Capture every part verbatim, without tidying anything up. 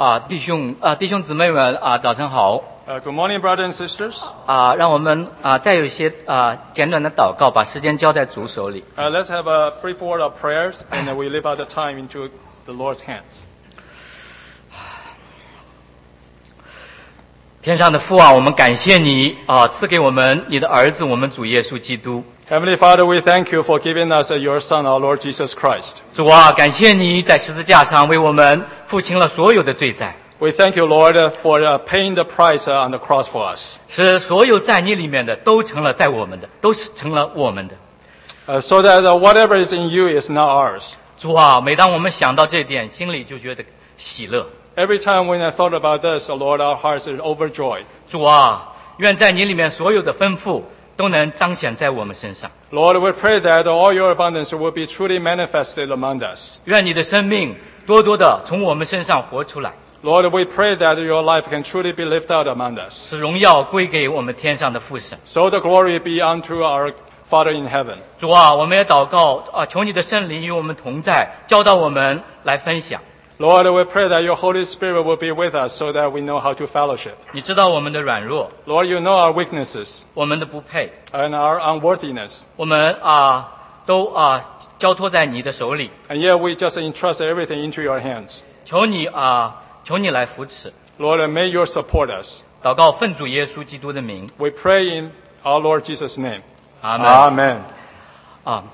啊，弟兄啊，弟兄姊妹们啊，早晨好。 Uh, good morning, brothers and sisters. 啊，让我们啊再有一些啊简短的祷告，把时间交在主手里。 Uh, let's have a brief word of prayers, and then we leave out the time into the Lord's hands. 天上的父啊，我们感谢你啊，赐给我们你的儿子，我们主耶稣基督。 Heavenly Father, we thank you for giving us your Son, our Lord Jesus Christ. 主啊，感谢你在十字架上为我们付清了所有的罪债。 We thank you, Lord, for uh, paying the price uh, on the cross for us. 使所有在你里面的都成了在我们的，都是成了我们的。 Uh, so that uh, whatever is in you is not ours. 主啊，每当我们想到这点，心里就觉得喜乐。 Every time when I thought about this, oh Lord, our hearts are overjoyed. 主啊，愿在你里面所有的吩咐都能彰显在我们身上。 Lord, we pray that all your abundance will be truly manifested among us. 愿你的生命多多的从我们身上活出来。 Lord, we pray that your life can truly be lived out among us. 使荣耀归给我们天上的父神。 So the glory be unto our Father in heaven. 主啊，我们也祷告啊，求你的圣灵与我们同在，教导我们来分享。 Lord, we pray that your Holy Spirit will be with us so that we know how to fellowship. 你知道我们的软弱， Lord, you know our weaknesses 我们的不配， and our unworthiness. 我们啊都啊交托在你的手里。 And yet we just entrust everything into your hands. 求你啊，求你来扶持。 Lord, may you support us. 祷告奉主耶稣基督的名， We pray in our Lord Jesus' name. 阿门。 Amen. 啊，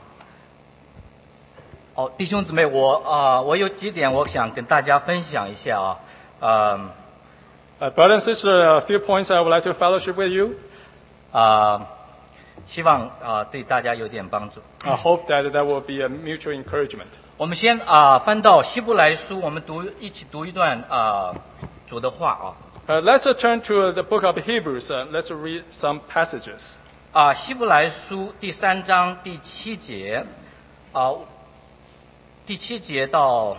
哦，弟兄姊妹，我啊，我有几点我想跟大家分享一下啊，呃， Uh, brother and sister, a few points I would like to fellowship with you. 啊，希望啊对大家有點幫助。 I hope that that will be a mutual encouragement. 我们先啊翻到希伯来书，我们读一起读一段啊主的话啊。 Uh, let's uh, turn to the book of Hebrews. Uh, let's read some passages. 啊，希伯来书第三章第七节，啊，第七节到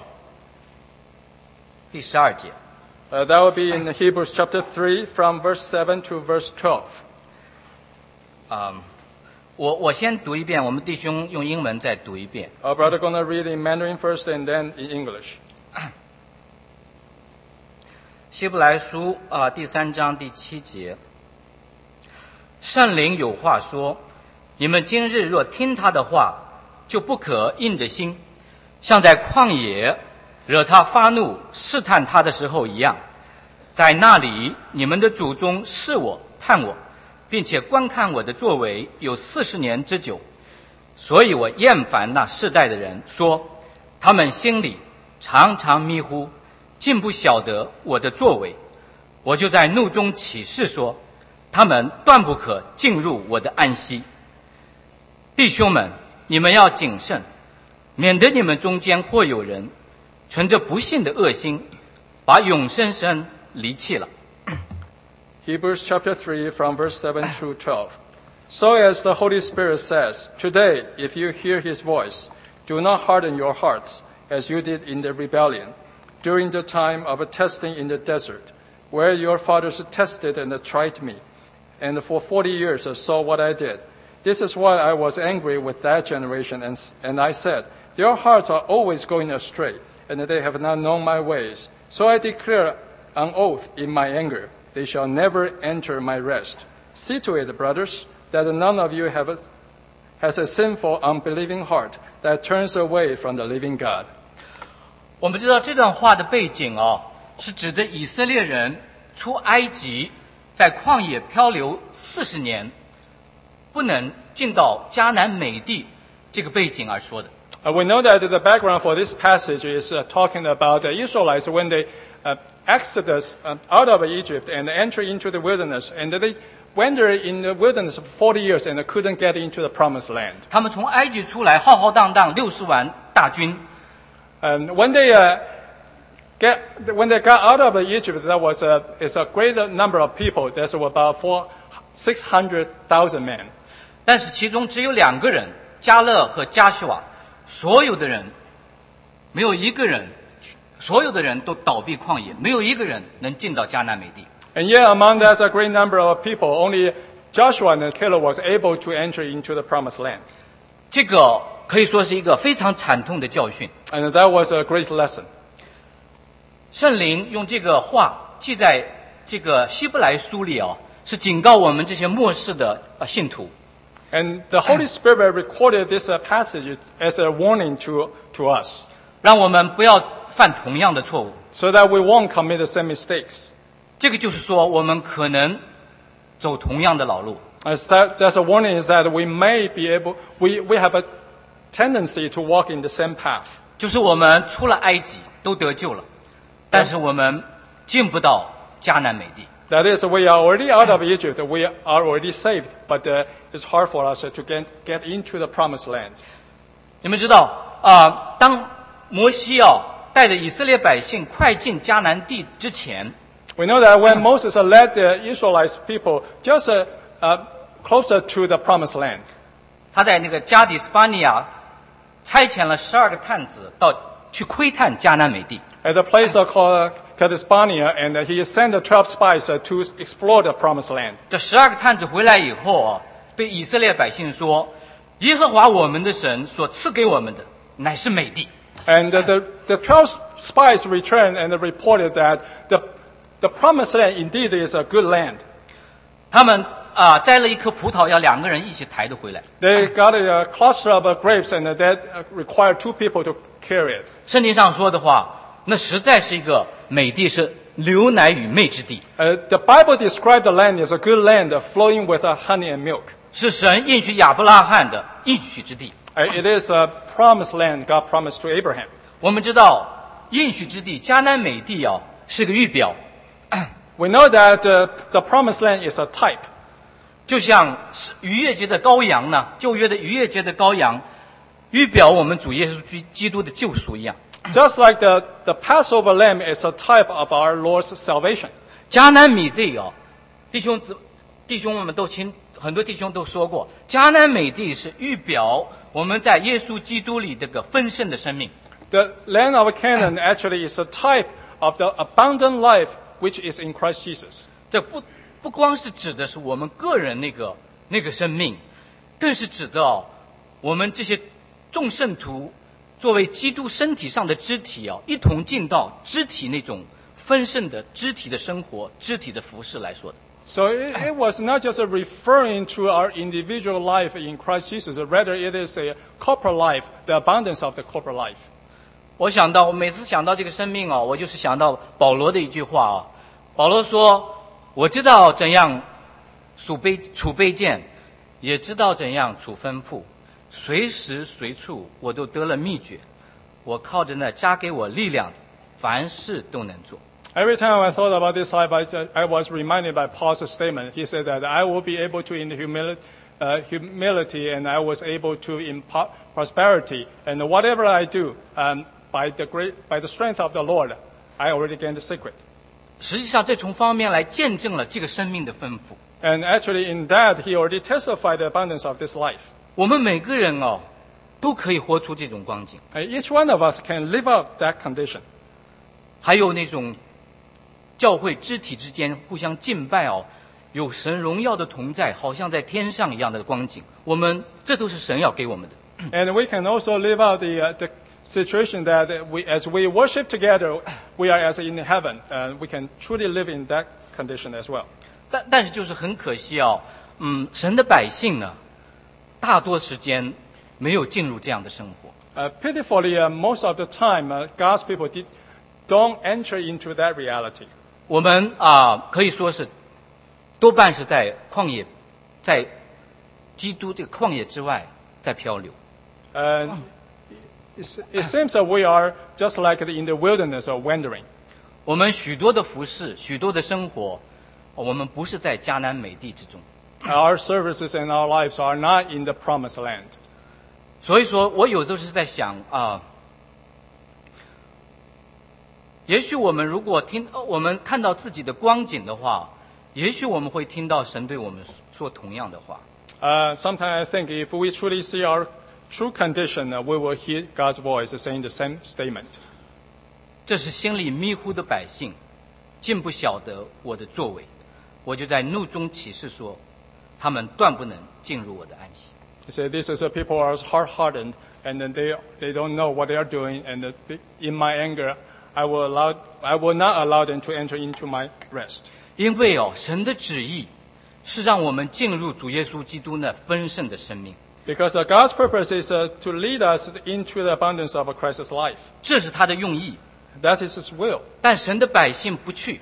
第十二节。 Uh, that will be in Hebrews chapter three from verse seven to verse twelve. 啊，我我先读一遍，我们弟兄用英文再读一遍。 Our brother gonna read in Mandarin first and then in English. 希伯来书啊第三章第七节，圣灵有话说：你们今日若听他的话，就不可硬着心，像在旷野惹他发怒试探他的时候一样。在那里，你们的祖宗试我探我，并且观看我的作为有四十年之久，所以我厌烦那世代的人，说他们心里常常迷糊，竟不晓得我的作为。我就在怒中起誓说，他们断不可进入我的安息。弟兄们，你们要谨慎，免得你们中间或有人存着不信的恶心，把永生神离弃了。 Hebrews chapter three from verse seven to twelve. So as the Holy Spirit says, today, if you hear his voice, do not harden your hearts as you did in the rebellion, during the time of testing in the desert, where your fathers tested and tried me, and for forty years saw what I did. This is why I was angry with that generation, and, and I said, their hearts are always going astray, and they have not known my ways. So I declare an oath in my anger, they shall never enter my rest. See to it, brothers, that none of you have a, has a sinful, unbelieving heart that turns away from the living God. 我们知道这段话的背景哦，是指着以色列人出埃及，在旷野漂流四十年，不能进到迦南美地这个背景而说的。 Uh, we know that the background for this passage is uh, talking about the Israelites when they uh, exodus uh, out of Egypt and enter into the wilderness, and they wandered in the wilderness for forty years and couldn't get into the promised land. 他们从埃及出来，浩浩荡荡六十万大军， And when they uh, get when they got out of Egypt, that was a is a great number of people. There's about four six hundred thousand men. 但是其中只有两个人，加勒和加许瓦，所有的人没有一个人，所有的人都倒闭旷野，没有一个人能进到迦南美地。 And yet, among that a great number of people, only Joshua and Caleb was able to enter into the promised land. 这个可以说是一个非常惨痛的教训。 And that was a great lesson. 圣灵用这个话记在这个希伯来书里啊，是警告我们这些末世的啊信徒。 And the Holy Spirit recorded this uh, passage as a warning to, to us, 让我们不要犯同样的错误。 so that we won't commit the same mistakes. 这个就是说，我们可能走同样的老路。 As that, that's a warning is that we may be able, we, we have a tendency to walk in the same path. 就是我们出了埃及都得救了，但是我们进不到迦南美地。 That is, we are already out of Egypt, we are already saved, but uh, it's hard for us to get, get into the promised land. 你们知道啊、呃，当摩西啊带着以色列百姓快进迦南地之前， We know that when Moses led the Israelite people just uh, uh, closer to the promised land, 他在那个加底斯巴尼亚差遣了十二个探子到去窥探迦南美地。 at the place called Kadesh Barnea, and uh, he sent the twelve spies uh, to explore the promised land. 这十二个探子回来以后啊，对以色列百姓说：“耶和华我们的神所赐给我们的乃是美地。” And uh, the, the twelve spies returned and reported that the, the promised land indeed is a good land. 他们啊、呃、摘了一颗葡萄，要两个人一起抬着回来。 They got a cluster of uh, grapes, and uh, that uh, required two people to carry it. 圣经上说的话，那实在是一个美地，是流奶与蜜之地， Uh, the Bible described the land as a good land uh, flowing with uh, honey and milk. 是神应许亚伯拉罕的应许之地。 Uh, it is a promised land God promised to Abraham. 我们知道应许之地迦南美地啊是个预表， We know that uh, the promised land is a type. 就像是逾越节的羔羊呢，旧约的逾越节的羔羊，预表我们主耶稣基基督的救赎一样。 Just like the, the Passover lamb is a type of our Lord's salvation. 迦南美地啊，弟兄子弟兄们都亲，很多弟兄都说过，迦南美地是预表我们在耶稣基督里这个丰盛的生命。 The land of Canaan actually is a type of the abundant life which is in Christ Jesus. 这不不光是指的是我们个人那个那个生命，更是指的哦，我们这些众圣徒作为基督身体上的肢体哦，一同进到肢体那种丰盛的肢体的生活、肢体的服饰来说的。 So it, it was not just referring to our individual life in Christ Jesus, rather it is a corporate life, the abundance of the corporate life. 我想到，我每次想到这个生命哦，我就是想到保罗的一句话哦。保罗说：“我知道怎样储备储备剑，也知道怎样处丰富，随时随处我都得了秘诀。我靠着那加给我力量的，凡事都能做。” Every time I thought about this life, I, I was reminded by Paul's statement. He said that I will be able to in the humili- uh, humility, and I was able to in po- prosperity. And whatever I do, um, by the great, by the strength of the Lord, I already gained the secret. 实际上，这从方面来见证了这个生命的丰富。 And actually, in that, he already testified the abundance of this life. 我们每个人哦，都可以活出这种光景。 And each one of us can live out that condition. 还有那种教会肢体之间互相敬拜哦，有神荣耀的同在，好像在天上一样的光景。我们这都是神要给我们的。 And we can also live out the, uh, the situation that we, as we worship together, we are as in heaven, and we can truly live in that condition as well. 但但是就是很可惜哦，嗯，神的百姓呢，大多时间没有进入这样的生活。 Uh, pitifully, uh, most of the time, uh, God's people did, don't enter into that reality. 我们啊、可以说是多半是在旷野，在基督这个旷野之外在漂流。 And it, it seems that we are just like in the wilderness or wandering. 我们许多的服饰，许多的生活，我们不是在迦南美地之中。 Our services and our lives are not in the promised land. 所以说我有的时候在想啊，也许我们如果听，呃我们看到自己的光景的话，也许我们会听到神对我们说同样的话。 Uh, sometimes I think if we truly see our true condition, uh, we will hear God's voice saying the same statement. 这是心里迷糊的百姓，竟不晓得我的作为，我就在怒中起誓说，他们断不能进入我的安息。 He said, "This is a people who are hard-hardened, and then they they don't know what they are doing. And uh, in my anger, I will allow, I will not allow them to enter into my rest. 因为哦，神的旨意是让我们进入主耶稣基督那丰盛的生命， Because uh, God's purpose is uh, to lead us into the abundance of Christ's life. 这是他的用意。 That is His will. 但神的百姓不去，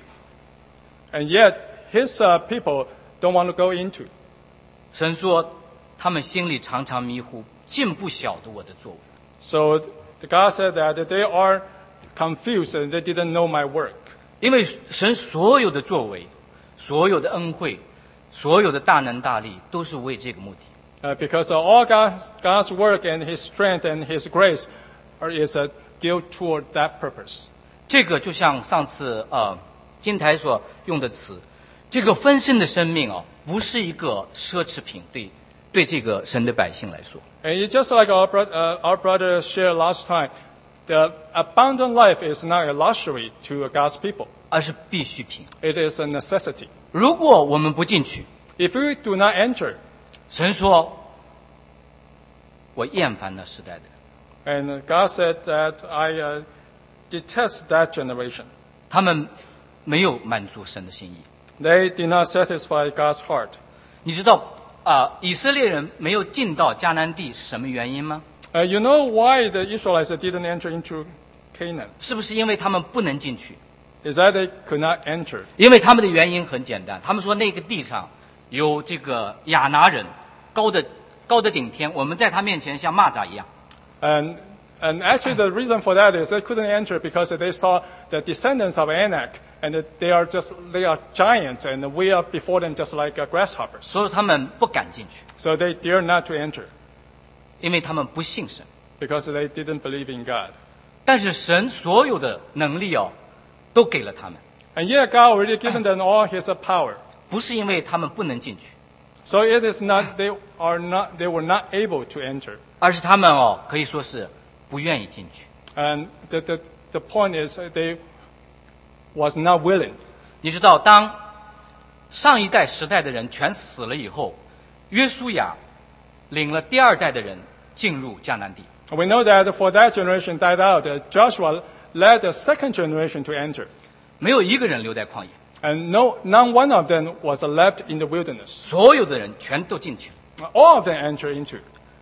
And yet, His uh, people don't want to go into. 神说他们心里常常迷糊，竟不晓得我的作为。 So God said that they are confused and they didn't know my work. 因为神所有的作为，所有的恩惠，所有的大能大力，都是为这个目的。 Uh, because uh, all God's, God's work and His strength and His grace are, is uh, geared toward that purpose. 这个就像上次呃金台所用的词，这个丰盛的生命哦，不是一个奢侈品，对对这个神的百姓来说。 And it's just like our, bro- uh, our brother shared last time, the abundant life is not a luxury to God's people. 而是必需品。 It is a necessity. 如果我们不进去， If we do not enter, 神说：“我厌烦那时代的人， and God said that I uh, detest that generation. 他们没有满足神的心意。 They did not satisfy God's heart. ” 你知道啊、以色列人没有进到迦南地是什么原因吗？ Uh, you know why the Israelites didn't enter into Canaan? 是不是因为他们不能进去？ Is that they could not enter. 因为他们的原因很简单，他们说那个地上有这个亚拿人，高的高的顶天，我们在他面前像蚂蚱一样。 And, and actually the reason for that is they couldn't enter because they saw the descendants of Anak and that they are just, they are giants and we are before them just like uh, grasshoppers. 所以他们不敢进去， So they dare not to enter 因为他们不信神。 because they didn't believe in God. 但是神所有的能力哦，都给了他们， And yet God already given them all His uh, power. 不是因为他们不能进去， So it is not, they are not, they were not able to enter. 而是他们哦可以说是不愿意进去。 And the, the, the point is uh, they was not willing. 你知道，当上一代时代的人全死了以后，约书亚领了第二代的人进入迦南地。 We know that for that generation died out, uh, Joshua led the second generation to enter. 没有一个人留在旷野， And no, not one of them was left in the wilderness. 所有的人全都进去了。 All of them entered into.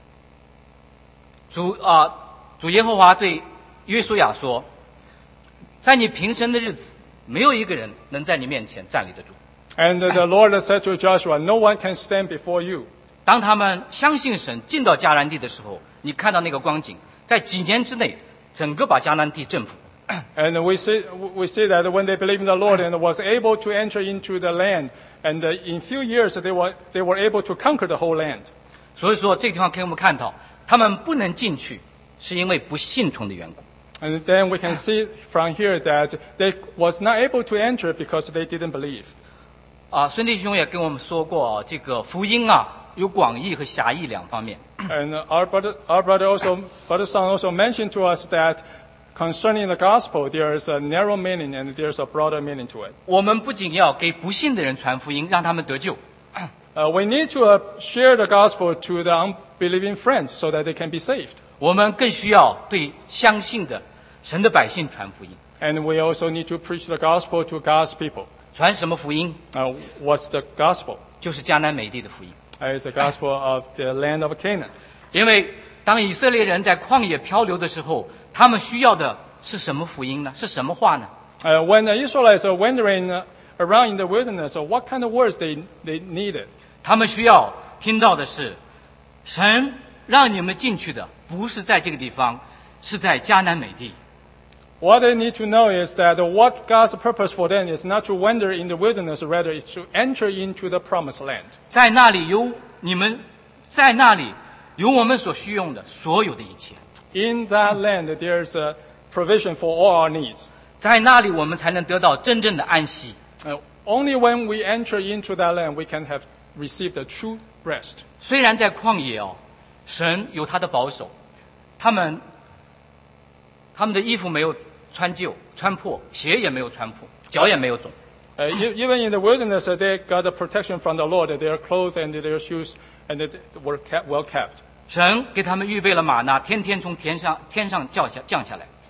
主啊、主耶和华对约书亚说：“在你平生的日子，没有一个人能在你面前站立得住。 And uh, the Lord said to Joshua, no one can stand before you. ” 当他们相信神进到迦南地的时候，你看到那个光景，在几年之内，整个把迦南地征服。 And we see, we see that when they believed in the Lord and was able to enter into the land, and uh, in few years they were, they were able to conquer the whole land. 所以说，这个地方可以我们看到，他们不能进去，是因为不信从的缘故。 And then we can see from here that they was not able to enter because they didn't believe. 啊，孙弟兄也跟我们说过，这个福音啊，有广义和狭义两方面。 And uh, our brother, our brother also, brother son also mentioned to us that concerning the gospel, there is a narrow meaning and there's a broader meaning to it. 我们不仅要给不信的人传福音，让他们得救， Uh, we need to uh, share the gospel to the unbelieving friends so that they can be saved. 我们更需要对相信的神的百姓传福音。 And we also need to preach the gospel to God's people. 传什么福音？ Uh, what's the gospel? 就是迦南美地的福音。 Uh, it's the gospel of the land of Canaan. 因为当以色列人在旷野漂流的时候，他们需要的是什么福音呢？是什么话呢？ Uh, when the Israelites are wandering uh, around in the wilderness, uh, what kind of words they, they needed? 他们需要听到的是，神让你们进去的不是在这个地方，是在迦南美地。 What they need to know is that what God's purpose for them is not to wander in the wilderness, rather it's to enter into the promised land. 在那里有你们，在那里有我们所需用的所有的一切， In that land, there's a provision for all our needs. 在那里我们才能得到真正的安息。 Uh, only when we enter into that land, we can have received the true rest. 虽然在旷野哦，神有他的保守，他们他们的衣服没有穿旧穿破，鞋也没有穿破，脚也没有肿。 Uh, e- even in the wilderness, uh, they got the protection from the Lord. Their clothes and their shoes, and they were kept, well kept. 神给他们预备了玛纳，天天从天上天上降下降下来。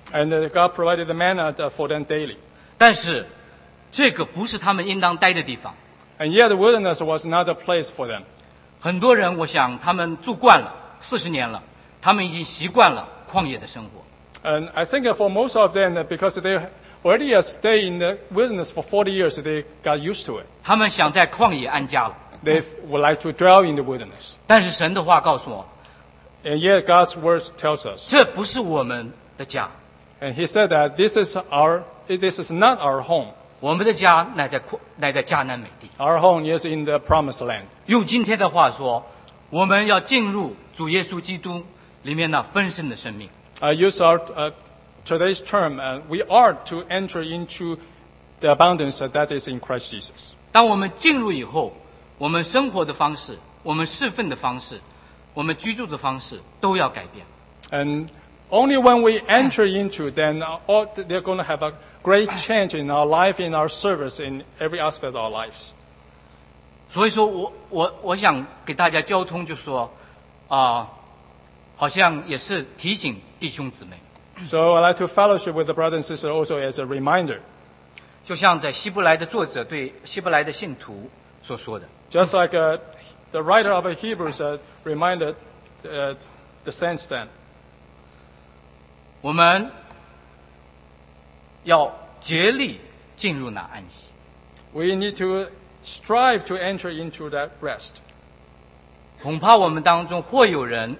And uh, God provided the manna uh, for them daily. 但是，这个不是他们应当待的地方。 And yet the wilderness was not a place for them. 很多人，我想他们住惯了，四十年了，他们已经习惯了旷野的生活。 And I think for most of them, because they already stayed in the wilderness for forty years, they got used to it. 他们想在旷野安家了。 They would like to dwell in the wilderness. 但是神的话告诉我， And yet God's word tells us. 这不是我们的家， And he said that this is our, this is not our home. 我们的家乃在旷乃在迦南美地。 Our home is in the promised land. 用今天的话说，我们要进入主耶稣基督里面那丰盛的生命。 I use our uh, today's term, uh, we are to enter into the abundance that is in Christ Jesus. 当我们进入以后，我们生活的方式、我们侍奉的方式、我们居住的方式都要改变。 And only when we enter into, then all, they're going to have a great change in our life, in our service, in every aspect of our lives. 所以说我我我想给大家交通，就说啊、好像也是提醒弟兄姊妹， So I'd like to fellowship with the brother and sister also as a reminder. 就像在希伯来的作者对希伯来的信徒所说的， Just like uh, the writer of Hebrews uh, reminded uh, the saints then. 我们要竭力进入那安息。 We need to strive to enter into that rest. 恐怕我们当中或有人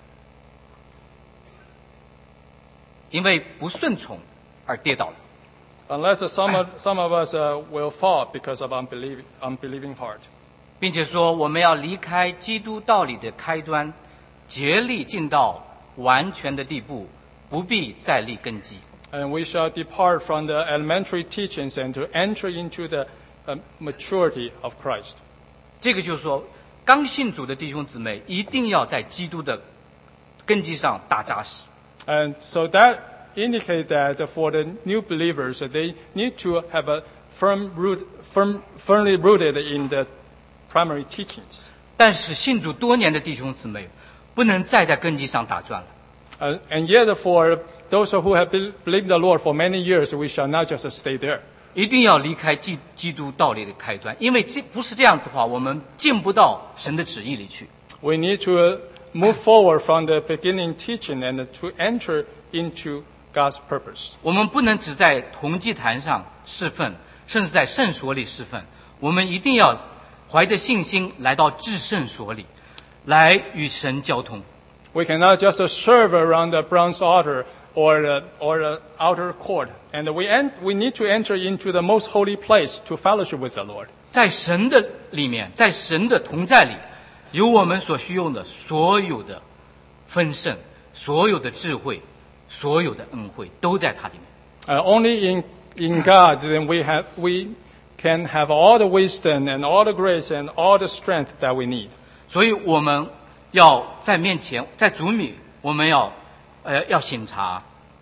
因为不顺从而跌倒了。 Unless uh, some, of, some of us uh, will fall because of unbelieving, unbelieving heart. 并且说我们要离开基督道理的开端，竭力进到完全的地步，不必再立根基。 And we shall depart from the elementary teachings and to enter into the uh, maturity of Christ. 这个就是说，刚信主的弟兄姊妹一定要在基督的根基上打扎实。 And so that indicates that for the new believers, they need to have a firm root, firm, firmly rooted in the primary teachings. 但是信主多年的弟兄姊妹，不能再在根基上打转了。 Uh, and yet for those who have be- believed the Lord for many years, we shall not just stay there. 一定要离开基基督道理的开端，因为这不是这样的话，我们进不到神的旨意里去。 We need to move forward from the beginning teaching and to enter into God's purpose. 我们不能只在同祭坛上侍奉，甚至在圣所里侍奉。我们一定要怀着信心来到至圣所里，来与神交通。 We cannot just serve around the bronze altar or the, or the outer court. And we, en- we need to enter into the most holy place to fellowship with the Lord. 在神的里面，在神的同在里，有我们所需用的所有的丰盛、所有的智慧、所有的恩惠，都在它里面。 Uh, only in, in God then we, have, we can have all the wisdom and all the grace and all the strength that we need. 所以我们要在面前，在主里，我们要呃要审查，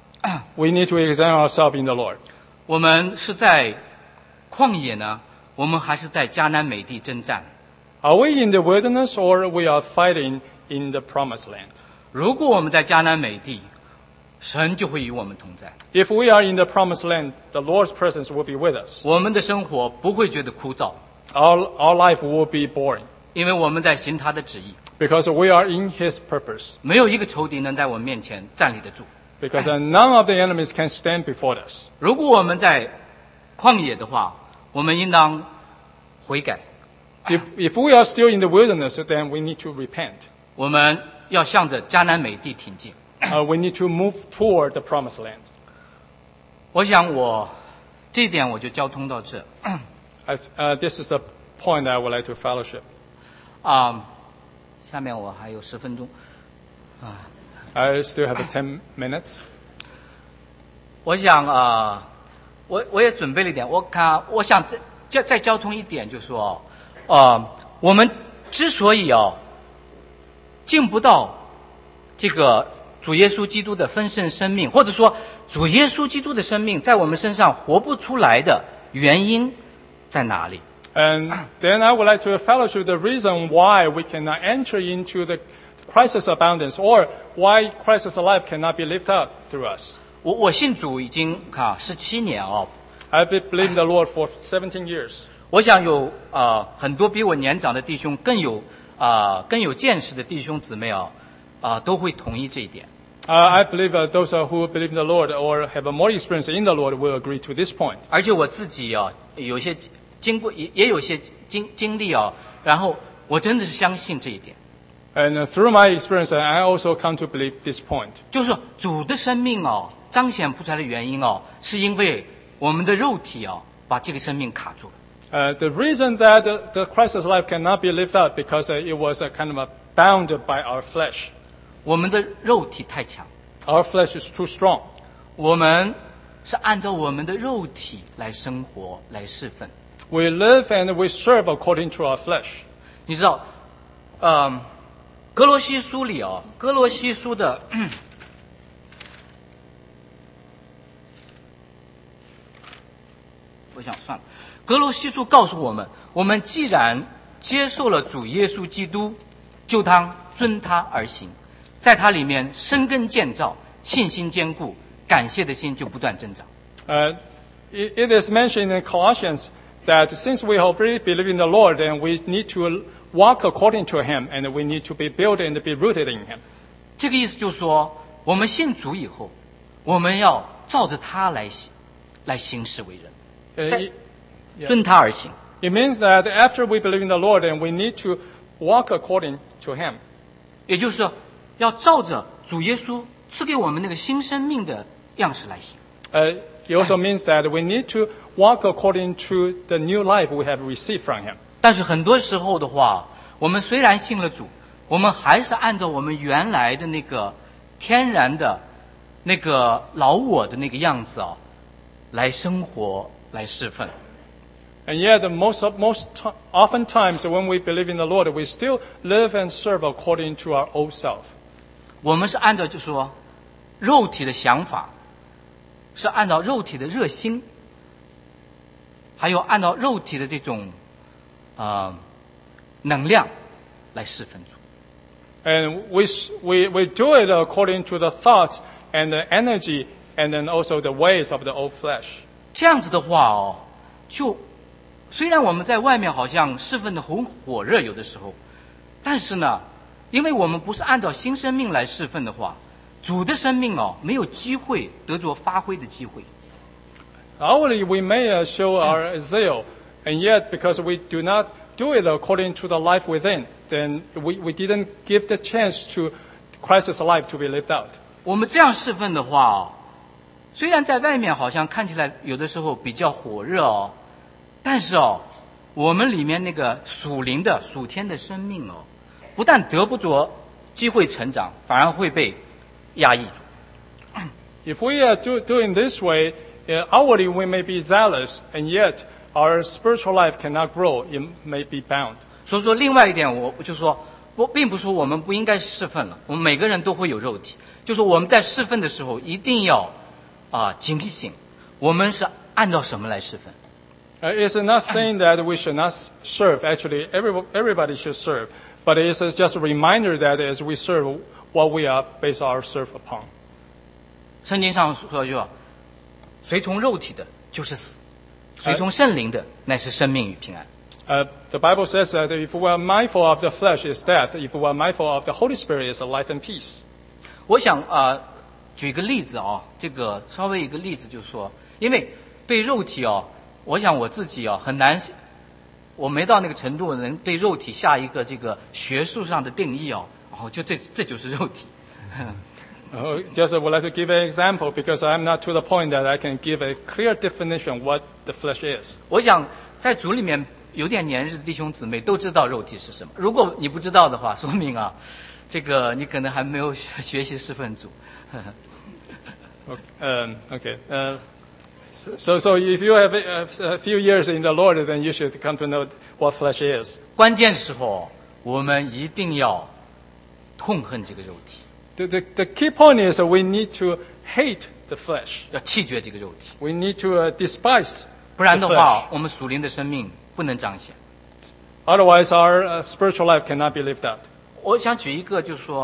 We need to examine ourselves in the Lord. 我们是在旷野呢，我们还是在迦南美地征战？ Are we in the wilderness or we are fighting in the promised land? 如果我们在迦南美地，神就会与我们同在， If we are in the promised land, the Lord's presence will be with us. 我们的生活不会觉得枯燥， Our, our life will be boring 因为我们在行他的旨意。 because we are in His purpose. 没有一个仇敌能在我们面前站立得住。 Because uh, none of the enemies can stand before us. 如果我们在旷野的话，我们应当悔改， If, if we are still in the wilderness, then we need to repent. 我们要向着迦南美地挺进。 Uh, we need to move toward the promised land. 我想我这一点我就交通到这。 I, uh, this is the point that I would like to fellowship. 啊、下面我还有十分钟。 I still have ten minutes. 我想啊、我我也准备了一点。我看，我想再再再交通一点，就是说，呃，我们之所以哦进不到这个主耶稣基督的丰盛生命，或者说主耶稣基督的生命在我们身上活不出来的原因在哪里？ And then I would like to fellowship the reason why we cannot enter into the Christ's abundance or why Christ's life cannot be lived out through us. 我我信主已经啊十七年哦， I've been believing the Lord for seventeen years. 我想有啊、呃、很多比我年长的弟兄更有啊、呃、更有见识的弟兄姊妹啊啊、呃、都会同意这一点。 Uh, I believe uh, those uh, who believe in the Lord or have a more experience in the Lord will agree to this point. 而且我自己啊有些经过也也有些经经历啊，然后我真的是相信这一点， And uh, through my experience, I also come to believe this point. 就是说主的生命哦彰显不出来的原因哦，是因为我们的肉体哦把这个生命卡住了。 Uh, the reason that the, the Christ's life cannot be lived out because uh, it was uh, kind of uh, bound by our flesh. 我们的肉体太强， Our flesh is too strong. 我们是按照我们的肉体来生活来侍奉。 We live and we serve according to our flesh. 你知道，呃，哥罗西书里哦，哥罗西书的，我想算了，哥罗西书告诉我们，我们既然接受了主耶稣基督，就当遵他而行，在他里面生根建造，信心坚固，感谢的心就不断增长。 Uh, it, it is mentioned in Colossians that since we already believe in the Lord, then we need to walk according to Him, and we need to be built and be rooted in Him. 这个意思就是说，我们信主以后，我们要照着他来行来行事为人， Uh, 在 it, yeah. 遵他而行。 it means that after we believe in the Lord, then we need to walk according to Him. 也就是说，要照着主耶稣赐给我们那个新生命的样式来行。 Uh, it also means that we need to walk according to the new life we have received from Him. 但是很多时候的话，我们虽然信了主，我们还是按照我们原来的那个天然的、那个老我的那个样子啊，来生活、来侍奉。 And yet, most, most oftentimes when we believe in the Lord, we still live and serve according to our old self. 我们是按照就说肉体的想法，是按照肉体的热心，还有按照肉体的这种呃能量来侍奉主。 And we, we, we do it according to the thoughts and the energy and then also the ways of the old flesh. 这样子的话哦，就虽然我们在外面好像侍奉的很火热，有的时候，但是呢，因为我们不是按照新生命来侍奉的话，主的生命哦没有机会得着发挥的机会。 Outwardly, we may uh, show our zeal, and yet because we do not do it according to the life within, then we, we didn't give the chance to Christ's life to be lived out. 我们这样侍奉的话哦，虽然在外面好像看起来有的时候比较火热哦，但是哦，我们里面那个属灵的属天的生命哦，不但得不着机会成长，反而会被压抑住。 If we are do, doing this way, uh, outwardly we may be zealous, and yet our spiritual life cannot grow, it may be bound. 所以说，另外一点，我就说，我并不是说我们不应该侍奉了，我们每个人都会有肉体，就是我们在侍奉的时候一定要啊、警醒，我们是按照什么来侍奉？ Uh, it's not saying that we should not serve. Actually, every, everybody should serve. But it's just a reminder that as we serve, what we are based our serve upon. 圣经上说就，随从肉体的就是死，随从圣灵的乃是生命与平安。 Uh, the Bible says that if we are mindful of the flesh, is death. If we are mindful of the Holy Spirit, is life and peace. 我想啊、举个例子啊，这个稍微一个例子就是说，因为对肉体哦，我想我自己哦很难，我没到那个程度能对肉体下一个这个学术上的定义哦，然后就这这就是肉体。 Uh, just I would like to give an example because I'm not to the point that I can give a clear definition what the flesh is. 我想在主里面有点年日的弟兄姊妹都知道肉体是什么。如果你不知道的话，说明啊，这个你可能还没有学习侍奉主。 Okay, um, okay. Uh, so, so if you have a, a few years in the Lord, then you should come to know what flesh is. 关键时候我们一定要痛恨这个肉体， The, the, the key point is that we need to hate the flesh. 要弃绝这个肉体， We need to uh, despise 不然 the 的话 flesh.， 我们属灵的生命不能彰显。 Otherwise, our uh, spiritual life cannot be lived out. 我想举一个，就是说，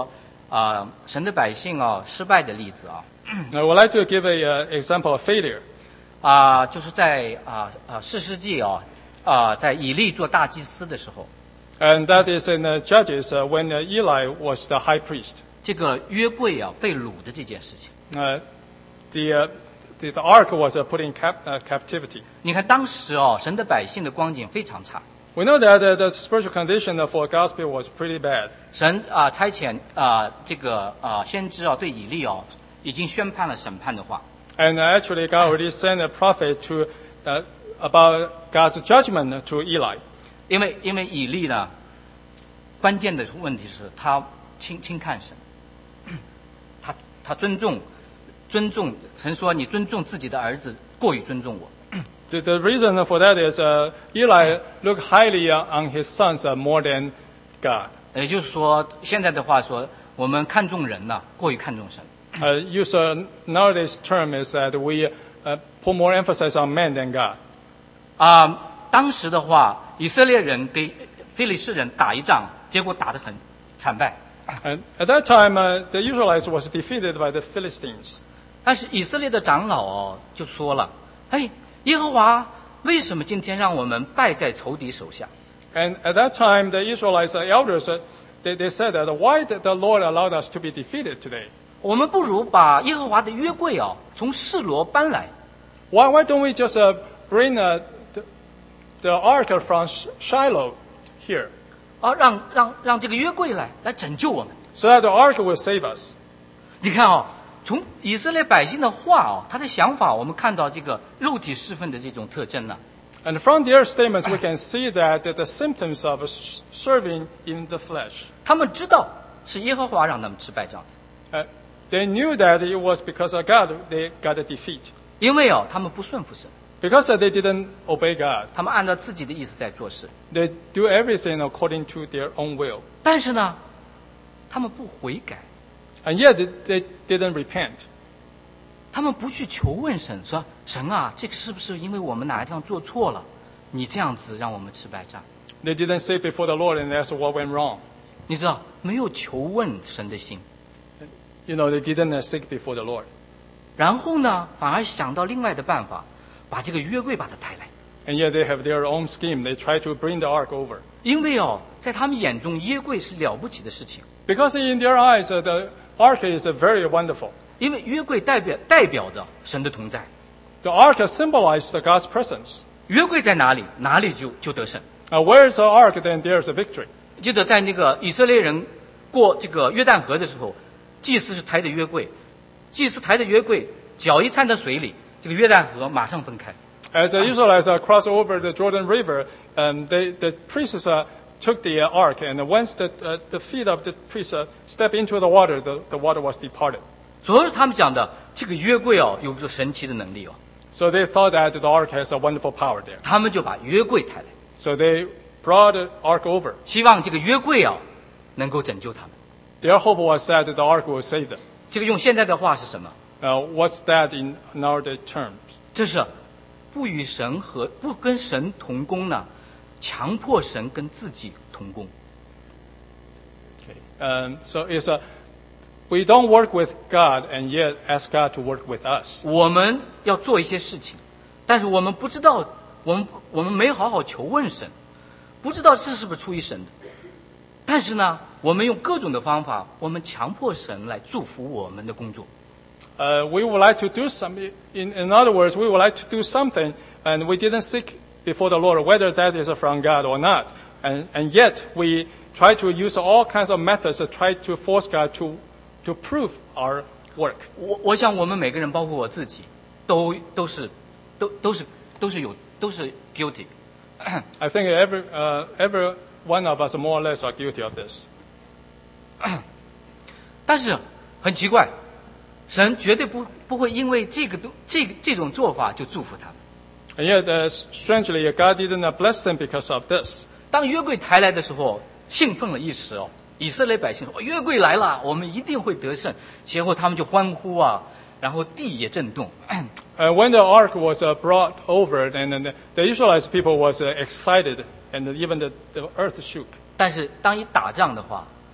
啊、神的百姓啊失败的例子啊 I would like to give a uh, example of failure. 啊、就是在啊啊士师记啊啊在以利做大祭司的时候， And that is in uh, Judges uh, when uh, Eli was the high priest. 这个约柜啊被掳的这件事情。 Uh, the, uh, the, the ark was uh, put in cap, uh, captivity. 你看当时哦，神的百姓的光景非常差。 We know that uh, the spiritual condition for God's people was pretty bad. 神啊、差遣啊、这个啊、先知啊对以利哦已经宣判了审判的话， And uh, actually, God already sent a prophet to uh, about God's judgment to Eli. 因为因为以利呢，关键的问题是他轻轻看神，他他尊重尊重神说你尊重自己的儿子过于尊重我。 The, the reason for that is uh, Eli looked highly uh, on his sons uh, more than God. 也就是说，现在的话说，我们看重人呢过于看重神。 Uh, use uh, nowadays term is that we uh, put more emphasis on men than God. 啊、当时的话，以色列人给非利士人打一仗，结果打得很惨败。 And at that time, uh, the Israelites was defeated by the Philistines. 但是以色列的长老哦就说了：“哎，耶和华为什么今天让我们败在仇敌手下？ And at that time, the Israelites uh, elders uh, they, they said that why did the Lord allowed us to be defeated today? 我们不如把耶和华的约柜哦从示罗搬来， Why why don't we just uh, bring uh, the, the ark from Sh- Shiloh here 啊，让让让这个约柜来来拯救我们。 so that the ark will save us?” 你看哦，从以色列百姓的话哦，他的想法，我们看到这个肉体侍奉的这种特征呢、 And from their statements, we can see that, that the symptoms of s- serving in the flesh. 他们知道是耶和华让他们吃败仗的， Uh, they knew that it was because of God they got a defeat. 因为哦，他们不顺服神， Because uh, they didn't obey God. 他们按照自己的意思在做事。 They do everything according to their own will. 但是呢，他们不悔改， And yet they, they didn't repent. 他们不去求问神，说神啊，这个是不是因为我们哪个地方做错了，你这样子让我们吃败仗？ They didn't say before the Lord and ask what went wrong. 你知道，没有求问神的心， You know, they didn't uh, seek before the Lord. 然后呢，反而想到另外的办法，把这个约柜把它抬来。 And yet they have their own scheme. They try to bring the ark over. 因为哦，在他们眼中，约柜是了不起的事情， Because in their eyes, uh, the ark is uh, very wonderful. 因为约柜代表代表的神的同在。 The ark symbolized God's presence. 约柜在哪里，哪里就就得胜。 Now, where's the ark, then there's a victory. 记得在那个以色列人过这个约旦河的时候，祭司是抬着约柜，祭司抬着约柜，脚一掺到水里，这个约旦河马上分开。 As the Israelites uh, crossed over the Jordan River, um, they, the priests uh, took the uh, ark, and once the, uh, the feet of the priests uh, stepped into the water, the, the water was departed. 所以他们讲的这个约柜哦，有个神奇的能力哦， So they thought that the ark has a wonderful power there. 他们就把约柜抬来， So they brought the ark over. 希望这个约柜啊能够拯救他们。 Their hope was that the ark will save them. 这个用现在的话是什么？ Now, what's that in nowadays terms? 这是不与神和不跟神同工呢，强迫神跟自己同工。 Okay. Um, so it's a, we don't work with God and yet ask God to work with us. 我们要做一些事情，但是我们不知道，我们我们没好好求问神，不知道这是不是出于神的。但是呢，我们用各种的方法，我们强迫神来祝福我们的工作。 Uh, we would like to do something. In, in other words, we would like to do something, and we didn't seek before the Lord whether that is from God or not. And, and yet, we try to use all kinds of methods to try to force God to, to prove our work. 我我想我们每个人，包括我自己，都都是都都是都是有都是 guilty。 I think every, uh, every one of us more or less are guilty of this. 但是很奇怪，神绝对不不会因为这个东这个这种做法就祝福他们。 And yet, uh, strangely, God didn't uh, bless them because of this. 当约柜抬来的时候，兴奋了一时哦，以色列百姓说：“哦约柜来了，我们一定会得胜。”结果他们就欢呼啊，然后地也震动。 Uh, when the ark was uh, brought over, and then the, the Israelites people was uh, excited, and even the, the earth shook. 但是当一打仗的话，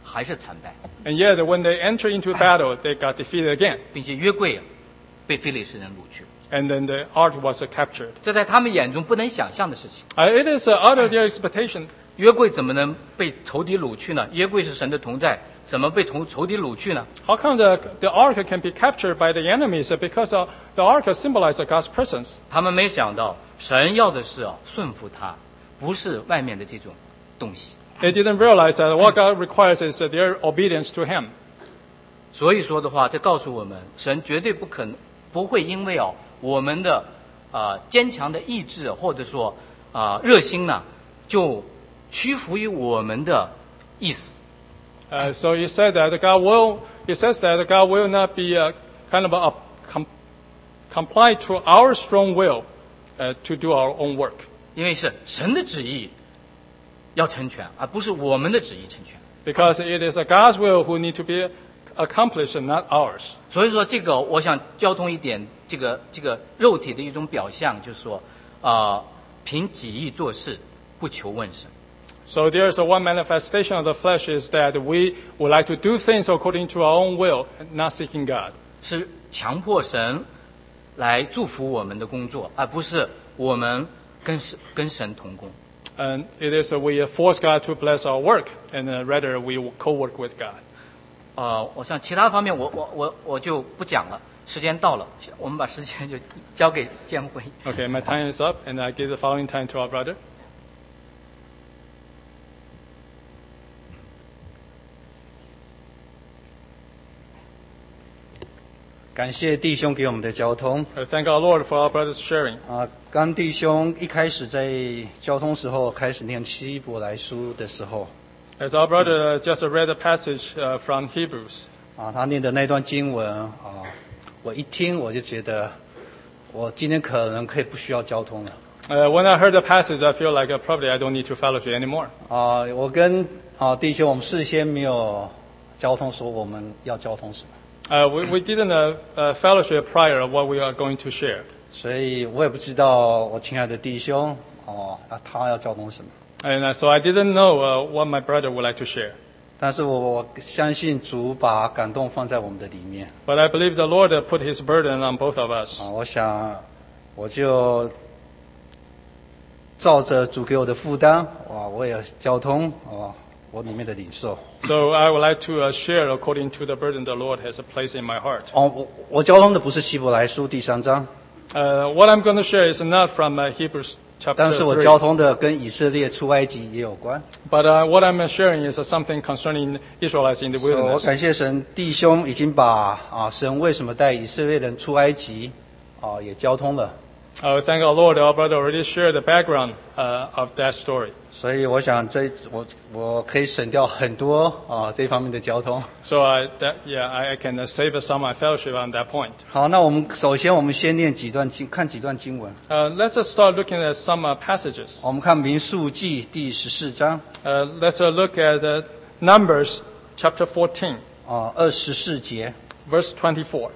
还是惨败， And yet, when they enter into battle, they got defeated again. 并且约柜被非利士人掳去。 And then the ark was captured. 这在他们眼中不能想象的事情。 Uh, it is uh, out of their expectation. 约柜怎么能被仇敌掳去呢？约柜是神的同在，怎么被仇仇敌掳去呢？ How come the, the ark can be captured by the enemies? Because uh, the ark symbolizes God's presence. 他们没想到，神要的是啊顺服他，不是外面的这种东西。 They didn't realize that what God requires is uh, their obedience to Him. 所以说的话，这告诉我们，神绝对不可能不会因为哦我们的啊、呃、坚强的意志或者说啊、呃、热心呢，就屈服于我们的意思。 Uh, so He said that God will. He says that God will not be uh, kind of a, com- comply to our strong will uh, to do our own work. 因为是神的旨意要成全，而不是我们的旨意成全。 Because it is uh, God's will who need to be accomplished and not ours. 所以说，这个我想交通一点，这个这个肉体的一种表象，就是说，啊、呃，凭己意做事，不求问神。 So there's a one manifestation of the flesh is that we would like to do things according to our own will, not seeking God. 是强迫神来祝福我们的工作，而不是我们跟神跟神同工。 And it is uh, we force God to bless our work, and uh, rather we will co-work with God. 呃，我想其他方面我我我我就不讲了，时间到了，我们把时间就交给建辉。 Okay, my time is up, and I give the following time to our brother. 感谢弟兄给我们的交通 I thank our Lord for our brother's sharing. 啊！刚弟兄一开始在交通时候开始念希伯来书的时候 As our brother uh, just read a passage uh, from Hebrews, 啊，他念的那段经文啊，我一听我就觉得，我今天可能可以不需要交通了 uh, when I heard the passage, I feel like uh, probably I don't need to fellowship anymore. 啊！我跟啊弟兄，我们事先没有交通说我们要交通什么， Uh, we, we didn't uh, uh, fellowship prior of what we are going to share. 所以我也不知道我亲爱的弟兄哦，啊他要交通什么。 And uh, so I didn't know uh, what my brother would like to share. 但是我我相信主把感动放在我们的里面 But I believe the Lord uh, put His burden on both of us. 啊！我想我就照着主给我的负担，哇，我也交通哦，我里面的领受 So I would like to uh, share according to the burden the Lord has placed in my heart. 哦，我我交通的不是希伯来书第三章， Uh, what I'm going to share is not from uh, Hebrews chapter 但是我 three. 交通的跟以色列出埃及也有关。 But uh, what I'm sharing is uh, something concerning Israelites in the 所以我 wilderness. 感谢神，弟兄已经把啊神为什么带以色列人出埃及啊也交通了。 Uh, thank our Lord, our brother already shared the background uh, of that story. 所以我想这我我可以省掉很多啊这方面的交通。 So uh, that, yeah, I, I can uh, save us some of my fellowship on that point. 好，那我们首先我们先念几段经，看几段经文。 Uh, let's uh, start looking at some uh, passages. 我们看民数记第十四章 Uh, let's uh, look at uh, Numbers chapter fourteen, 啊二十四节。 verse twenty-four.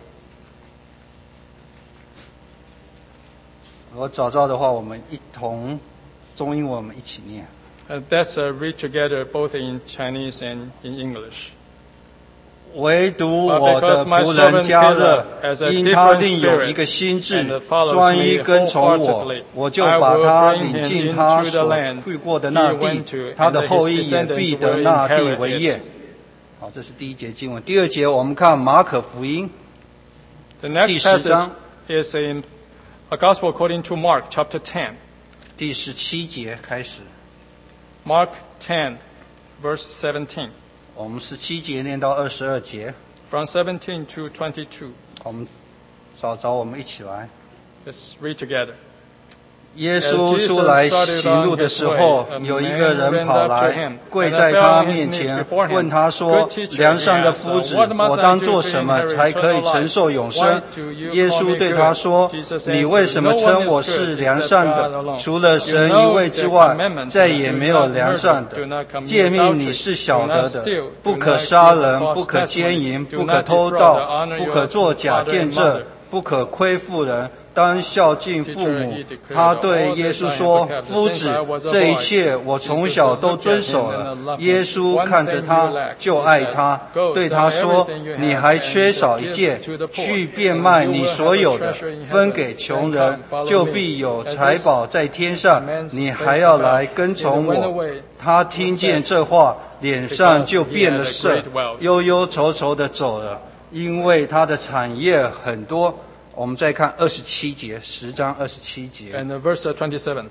我找到的话，我们一同中英文我们一起念。 Uh, that's uh, read together both in Chinese and in English. 唯独我的仆人加勒，因他另有一个心志，专一跟从我，我就把他领进他所去过的那地，他的后裔也必得那地为业。好，这是第一节经文。第二节我们看马可福音 The 第 next 十 passage 章 is in a Gospel according to Mark chapter ten. 第十七节开始。 Mark ten, verse seventeen. 我们十七节念到二十二节， From seventeen to twenty-two. 我们找找我们一起来。 Let's read together. 耶稣出来行路的时候，有一个人跑来，跪在他面前，问他说：“良善的夫子，我当做什么才可以承受永生？”耶稣对他说：“你为什么称我是良善的？除了神一位之外，再也没有良善的。诫命你是晓得的：不可杀人，不可奸淫，不可偷盗，不可作假见证。” 不可亏负人，当孝敬父母。他对耶稣说：夫子，这一切我从小都遵守了。耶稣看着他，就爱他，对他说：你还缺少一件，去变卖你所有的，分给穷人，就必有财宝在天上。你还要来跟从我。他听见这话，脸上就变了色，忧忧愁愁地走了，因为他的产业很多。我们再看二十七节，十章二十七节。 And verse twenty-seven.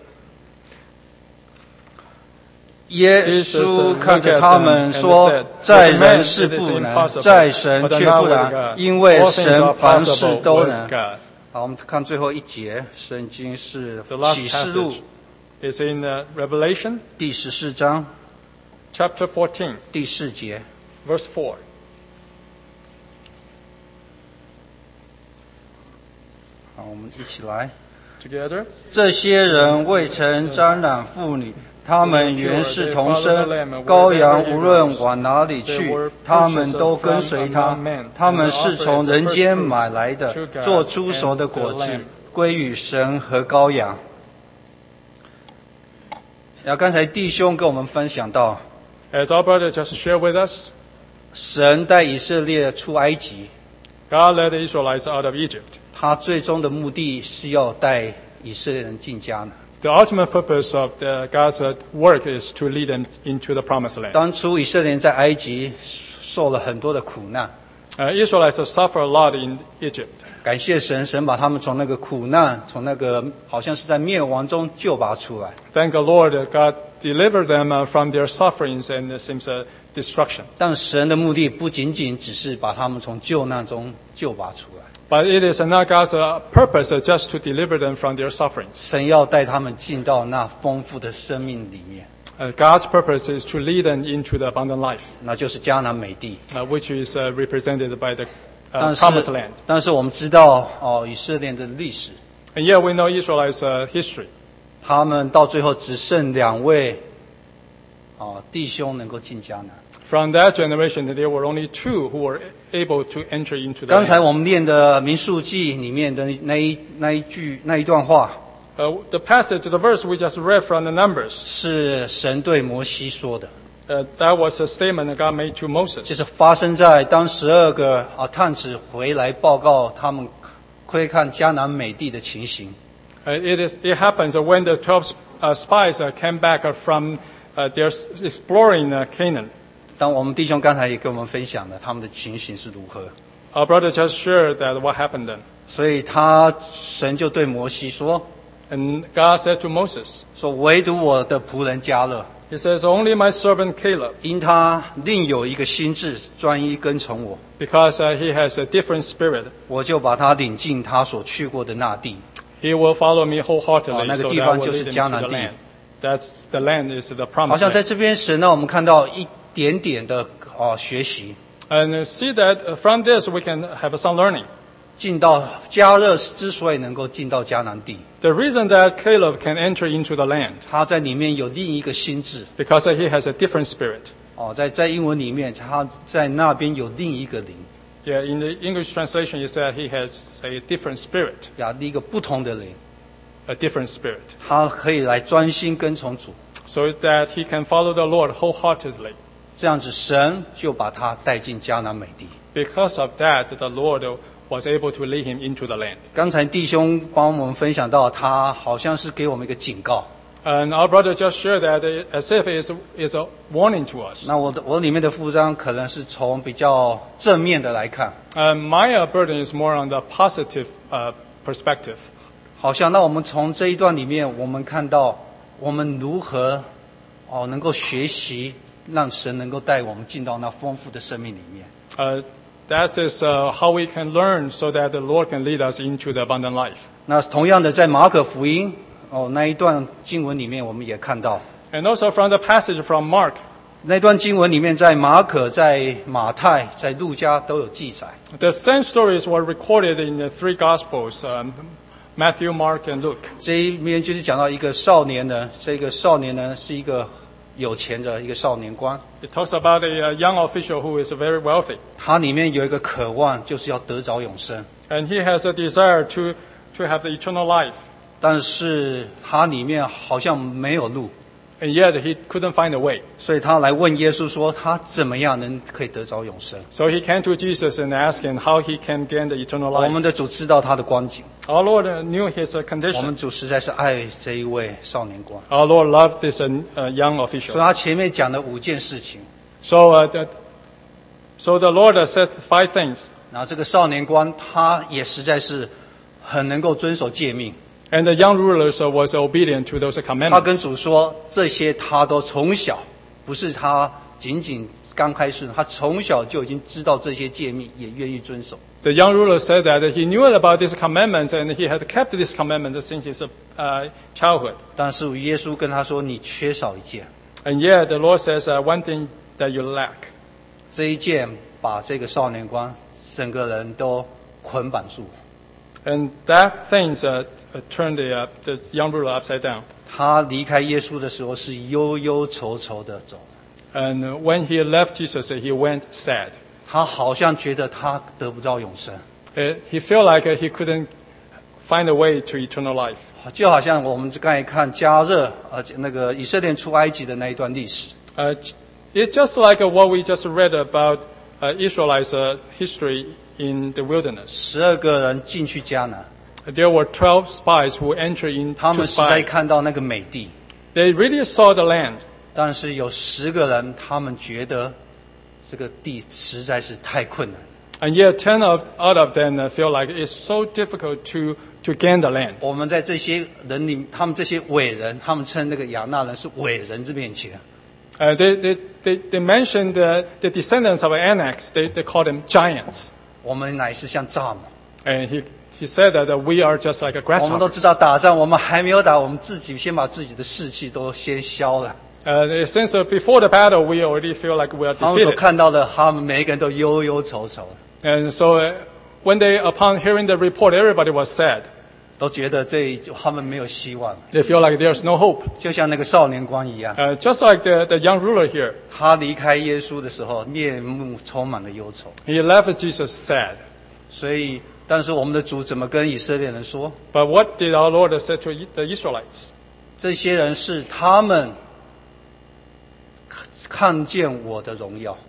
耶稣看着他们说：在人是不能，在神却不然，因为神凡事都能。好，我们看最后一节，圣经是启示录 is in Revelation 第十四章 chapter fourteen 第四节 verse four. 好，我们一起来。 Together. 这些人未曾沾染妇女，他们原是同生。羔羊无论往哪里去，他们都跟随他。他们是从人间买来的，做出熟的果子，归于神和羔羊。然后刚才弟兄跟我们分享到， As our brother just shared with us, 神带以色列出埃及， God led the Israelites out of Egypt. 他最终的目的是要带以色列人进迦南。 The ultimate purpose of the, God's work is to lead them into the promised land. 当初以色列人在埃及受了很多的苦难， Uh, Israelites suffer a lot in Egypt. 感谢神，神把他们从那个苦难，从那个好像是在灭亡中救拔出来。 Thank the Lord, God delivered them uh, from their sufferings and it seems uh, destruction. 但神的目的不仅仅只是把他们从救难中救拔出来， But it is not God's uh, purpose uh, just to deliver them from their sufferings. 神要带他们进到那丰富的生命里面， Uh, God's purpose is to lead them into the abundant life, 那就是迦南美地。 uh, which is uh, represented by the uh, 但是 promised land. 但是我们知道哦，以色列的历史， And yet we know Israelites' uh, history. 他们到最后只剩两位哦弟兄能够进迦南。 From that generation, there were only two who were able to enter into the 刚才 land. 我们念的民数记里面的那一那一句那一段话， Uh, the passage, the verse we just read from the Numbers, 是神对摩西说的， uh, that was a statement that God made to 就 Moses. 是发生在当十二个啊探子回来报告他们窥看迦南美地的情形。 Uh, it, is, it happens uh, when the twelve uh, spies uh, came back uh, from uh, their s- exploring uh, Canaan. 当我们弟兄刚才也跟我们分享了他们的情形是如何， Our brother just shared that what happened then. 所以他神就对摩西说 And God said to Moses, 说唯独我的仆人迦勒， He says, only my servant Caleb, 因他另有一个心志，专一跟从我， because uh, he has a different spirit, 我就把他领进他所去过的那地。 he will follow me wholeheartedly, 哦，那个 so 地 that I 方 will 就是 lead him 迦 to 南 the 地。 land. That's the land is the 好 promised 像在 land. 这边神让我们看到一点点的哦学习， And uh, see that uh, from this we can have some learning. 进到迦勒之所以能够进到迦南地， The reason that Caleb can enter into the land, 他在里面有另一个心智。 because uh, he has a different spirit. 哦，在在英文里面，他在那边有另一个灵 Yeah, in the English translation, it said he has a different spirit, 呀，另一个不同的灵， a different spirit, 他可以来专心跟从主， so that he can follow the Lord wholeheartedly. 这样子神就把他带进迦南美地。 Because of that, the Lord was able to lead him into the land. 刚才弟兄帮我们分享到，他好像是给我们一个警告。 And our brother just shared that as if it is, is a warning to us. 那我的我里面的副章可能是从比较正面的来看， And my uh, burden is more on the positive uh, perspective. 好像那我们从这一段里面，我们看到我们如何哦能够学习，让神能够带我们进到那丰富的生命里面。 Uh, that is uh, how we can learn so that the Lord can lead us into the abundant life. 那同样的，在马可福音哦那一段经文里面，我们也看到 And also from the passage from Mark, 那段经文里面，在马可、在马太、在路加都有记载。 the same stories were recorded in the three Gospels, um, Matthew, Mark, and Luke. 这一面就是讲到一个少年人，这个少年人是一个有钱的一个少年官， It talks about a uh, young official who is very wealthy. 他里面有一个渴望，就是要得着永生。 And he has a desire to, to have the eternal life. 但是他里面好像没有路。 And yet he couldn't find a way. 所以他来问耶稣说，他怎么样能可以得着永生？ So he came to Jesus and asked him how he can gain the eternal 我 life. 们的主知道他的光景， Our Lord knew his uh, 我们 condition. 主实在是爱这一位少年官， Our Lord loved this uh, uh, young 所 official. 以他前面讲的五件事情， So, uh, the, so the Lord uh, said five things. 然后这个少年官他也实在是很能够遵守诫命。 And the young rulers uh, was obedient to those 他跟 commandments. 主说，这些他都从小，不是他仅仅刚开始，他从小就已经知道这些诫命，也愿意遵守。 The young ruler said that he knew about these commandments and he had kept these commandments since his uh, childhood. 但是耶稣跟他说，你缺少一件， And yet the Lord says uh, one thing that you lack. 这一件把这个少年官整个人都捆绑住。 And that thing uh, turned the, uh, the young ruler upside down. 他离开耶稣的时候是忧忧愁愁的走， And when he left Jesus, he went sad. 他好像觉得他得不到永生， Uh, he felt like uh, he couldn't find a way to eternal life. 就好像我们刚才看加热呃那个以色列出埃及的那一段历史， Uh, it's just like uh, what we just read about uh, Israelites' uh, history in the wilderness. 十二个人进去迦南， There were twelve spies who entered 他 into 们实在 spy. 看到那个美地， They really saw the land. 但是有十个人，他们觉得这个地实在是太困难。 And yet ten of, out of them uh, feel like it's so difficult to, to gain the land. 我们在这些人里，他们这些伟人，他们称那个亚纳人是伟人之面前， Uh, they, they, they, they mentioned the, the descendants of Anak, they, they called them giants. 我们乃是像蚱蜢。 And he, he said that uh, we are just like a 我们都 grasshoppers. 知道打仗，我们还没有打，我们自己先把自己的士气都先消了。 Uh, since uh, before the battle, we already feel like we are 他们所 defeated. 看到的，他们每一个人都忧忧愁愁， And so uh, when they, upon hearing the report, everybody was sad. 都觉得这一他们没有希望， They feel like there's no hope. 就像那个少年官一样。 Uh, just like the, the young ruler here, 他离开耶稣的时候，面目充满了忧愁。 he left Jesus sad. 所以，但是我们的主怎么跟以色列人说？ But what did our Lord say to the Israelites? 这些人是他们看看见我的荣耀，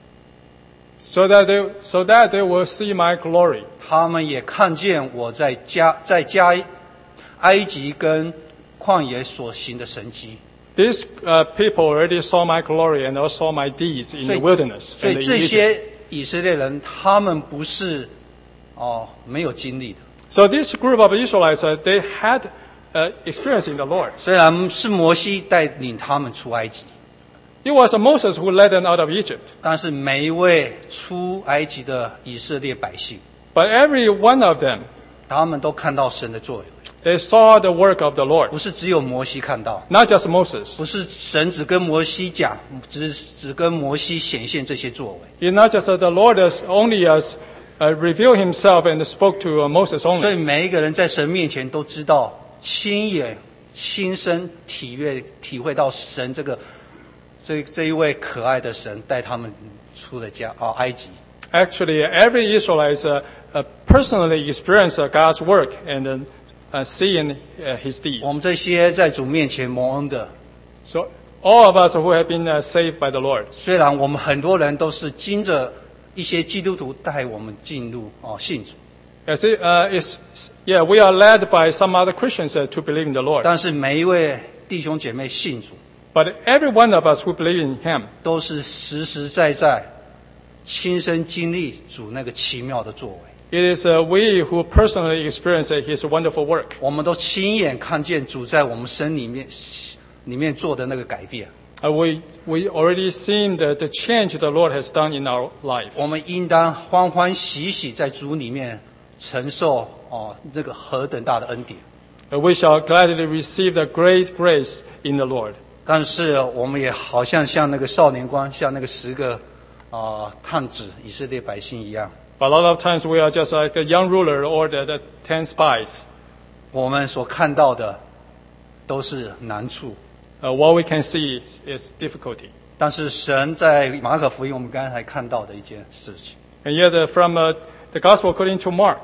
So that they, so that they will see my glory. 他们也看见我在加在加埃及跟旷野所行的神迹。 These uh, people already saw my glory and also saw my deeds in 所 the 以 wilderness. 所以 And 这 in Egypt. 些以色列人，他们不是哦没有经历的。 So this group of Israelites, uh, they had uh, experience in the Lord. 虽然是摩西带领他们出埃及， It was Moses who led them out of Egypt. 但是每一位出埃及的以色列百姓， But every one of them, 他们都看到神的作为， they saw the work of the Lord. 不是只有摩西看到， Not just Moses. 不是神只跟摩西讲，只只跟摩西显现这些作为。 It's not just that the Lord has only has uh, revealed himself and spoke to uh, Moses 所 only. 以每一个人在神面前都知道，亲眼、亲身体会、体会到神这个这这一位可爱的神带他们出了家啊埃及。 Actually, every Israelite uh, uh, personally experienced uh, God's work and uh, uh, seeing uh, His deeds. 我们这些在主面前蒙恩的， So all of us who have been uh, saved by the Lord, 虽然我们很多人都是经着一些基督徒带我们进入哦信主， as it, uh, is, yeah, we are led by some other Christians uh, to believe in the Lord. 但是每一位弟兄姐妹信主， But every one of us who believe in Him, 都是实实在在亲身经历主那个奇妙的作为。 it is uh, we who personally experience uh, His wonderful work. 我们都亲眼看见主在我们身里面里面做的那个改变。 Uh, we we already seen the, the change the Lord has done in our lives. 我们应当欢欢喜喜在主里面承受哦那个何等大的恩典。 Uh, we shall gladly receive the great grace in the Lord. 但是我们也好像像那个少年官，像那个十个啊、呃探子以色列百姓一样， But a lot of times we are just like a young ruler or the, the ten spies. 我们所看到的都是难处。 Uh, what we can see is difficulty. 但是神在马可福音我们刚才看到的一件事情， And yet uh, from uh, the Gospel according to Mark,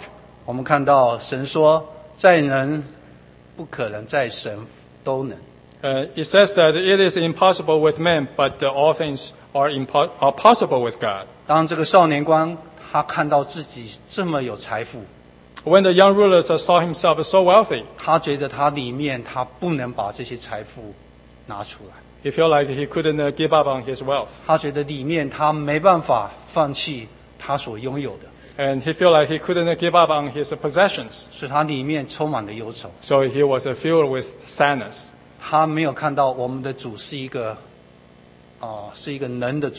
我们看到神说，在人不可能，在神都能。 Uh, it says that it is impossible with men, but uh, all things are, impo- are possible with God. 当这个少年官他看到自己这么有财富， When the young ruler saw himself so wealthy, 他觉得他里面他不能把这些财富拿出来， he felt like he couldn't uh, give up on his wealth. 他觉得里面他没办法放弃他所拥有的， And he felt like he couldn't uh, give up on his uh, possessions. 所以他里面充满了忧愁。 So he was uh, filled with sadness. 他没有看到我们的主是一个，啊、呃，是一个能的主，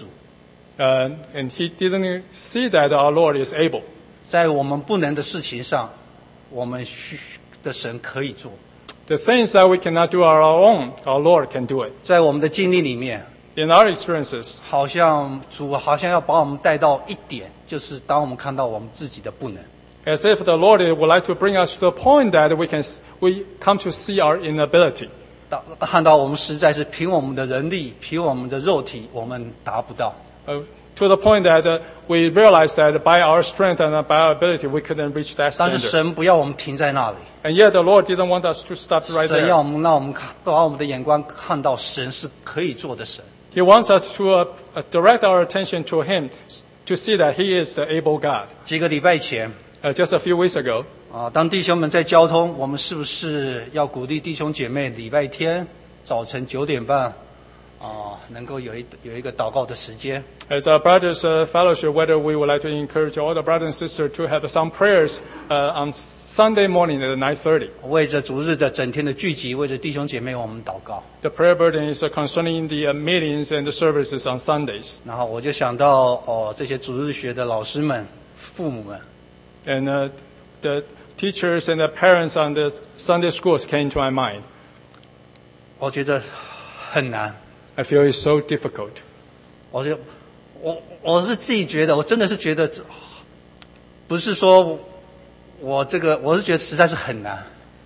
Uh, and he didn't see that our Lord is able. 在我们不能的事情上，我们需的神可以做。 The things that we cannot do on our own, our Lord can do it. 在我们的经历里面， In our experiences, 好像主好像要把我们带到一点，就是当我们看到我们自己的不能， as if the Lord would like to bring us to the point that we can we come to see our inability. 当看到我们实在是凭我们的人力，凭我们的肉体，我们达不到。 Uh, to the point that uh, we realize that by our strength and by our ability, we couldn't reach that 但是 standard. 神不要我们停在那里， And yet the Lord didn't want us to stop right 神要 there. 我们让我们看，把我们的眼光看到神是可以做的神。 He wants us to uh, uh, direct our attention to Him to see that He is the able God. 几个礼拜前， Uh, just a few weeks ago, 啊，当弟兄们在交通，我们是不是要鼓励弟兄姐妹礼拜天早晨九点半，啊，能够有一有一个祷告的时间？ as our brothers' uh, fellowship, whether we would like to encourage all the brothers and sisters to have some prayers uh, on Sunday morning at nine thirty. 为着主日的整天的聚集，为着弟兄姐妹，我们祷告。 The prayer burden is uh, concerning the uh, meetings and the services on Sundays. 然后我就想到，哦，这些主日学的老师们、父母们， And uh, the teachers and the parents on the Sunday schools came to my mind. 我觉得很难。 I feel it's so difficult. 我就我我是自己觉得，我真的是觉得，不是说我这个，我是觉得实在是很难。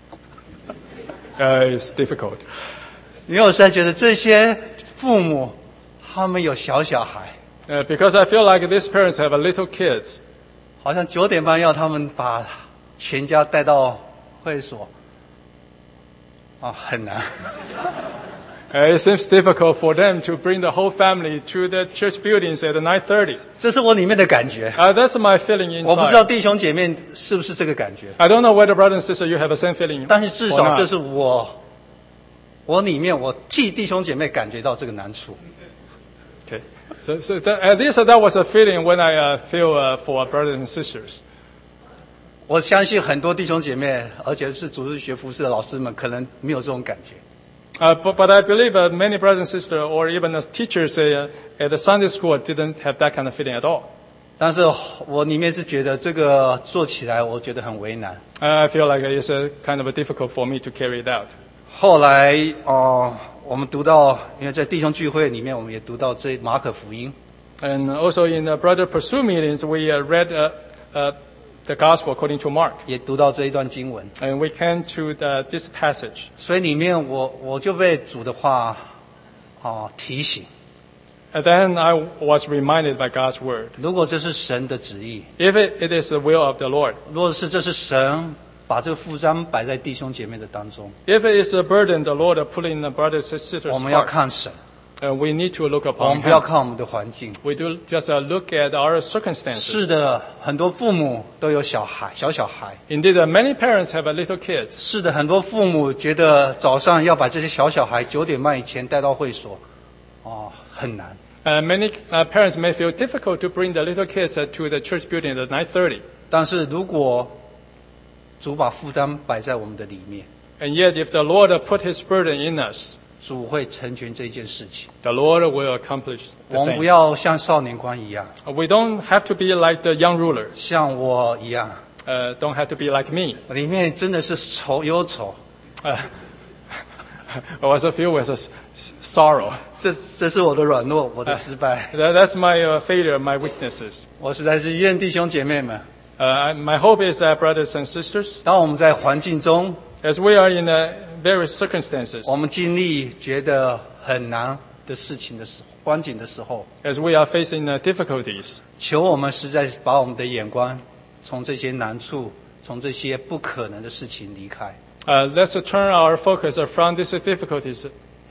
Uh, it's difficult. 因为我实在觉得这些父母，他们有小小孩， Uh, because I feel like these parents have a little kids. 好像九点半要他们把全家带到会所，啊，很难。 Uh, it seems difficult for them to bring the whole family to the church buildings at nine thirty. 这是我里面的感觉， Uh, that's my feeling 我不知道 inside. 弟兄姐妹是不是这个感觉， I don't know whether brother and sister you have the same feeling. 但是至 or 少 not. 这是我，我里面我替弟兄姐妹感觉到这个难处。 Okay. So, so that, at least that was a feeling when I uh, feel uh, for brothers and sisters. 我相信很多弟兄姐妹，而且是主日学服侍的老师们，可能没有这种感觉。 Uh, but, but I believe uh, many brothers and sisters, or even as teachers uh, at the Sunday school, didn't have that kind of feeling at all. 但是我里面是觉得这个做起来，我觉得很为难。 Uh, I feel like it's uh, kind of difficult for me to carry it out. 后来哦、呃我们读到，因为在弟兄聚会里面，我们也读到这马可福音。 And also in the brother pursue meetings, we uh, read uh, uh, the gospel according to Mark. 也读到这一段经文， And we came to the, this passage. 所以里面我我就被主的话啊、提醒， And then I was reminded by God's word. 如果这是神的旨意， If it, it is the will of the Lord, 如果是这是神把这个负担摆在弟兄姐妹的当中， if it is the burden the Lord put in the brothers and sisters' 我们要 heart, 看神， uh, we need to look 我 upon 们不要 Him. 看我们的环境。 We do just uh, look at our circumstances. 是的，很多父母都有小孩，小小孩。 Indeed, uh, many parents have uh, little kids. 是的，很多父母觉得早上要把这些小小孩九点半以前带到会所，哦，很难。 Uh, many uh, parents may feel difficult to bring the little kids uh, to the church building at nine thirty. 但是如果主把负担摆在我们的里面， And yet, if the Lord uh, put His burden in us, 主会成全这件事情。 the Lord will accomplish 我 the 们不 thing. 要像少年官一样， Uh, We don't have to be like the young ruler. 像我一样， Uh, don't have to be like me. 里面真的是愁忧愁。 Uh, I was filled with uh, s- sorrow. 这这是我的软弱，我的失败。 That, that's my uh, failure, my weaknesses. 我实在是愿弟兄姐妹们， Uh, I- my hope is that, brothers and sisters, 当我们在环境中， as we are in uh, various circumstances, 我们经历觉得很难的事情的时候，光景的时候， as we are facing uh, difficulties, 求我们实在是把我们的眼光从这些难处、从从这些不可能的事情离开。 Uh, let's turn our focus from these difficulties.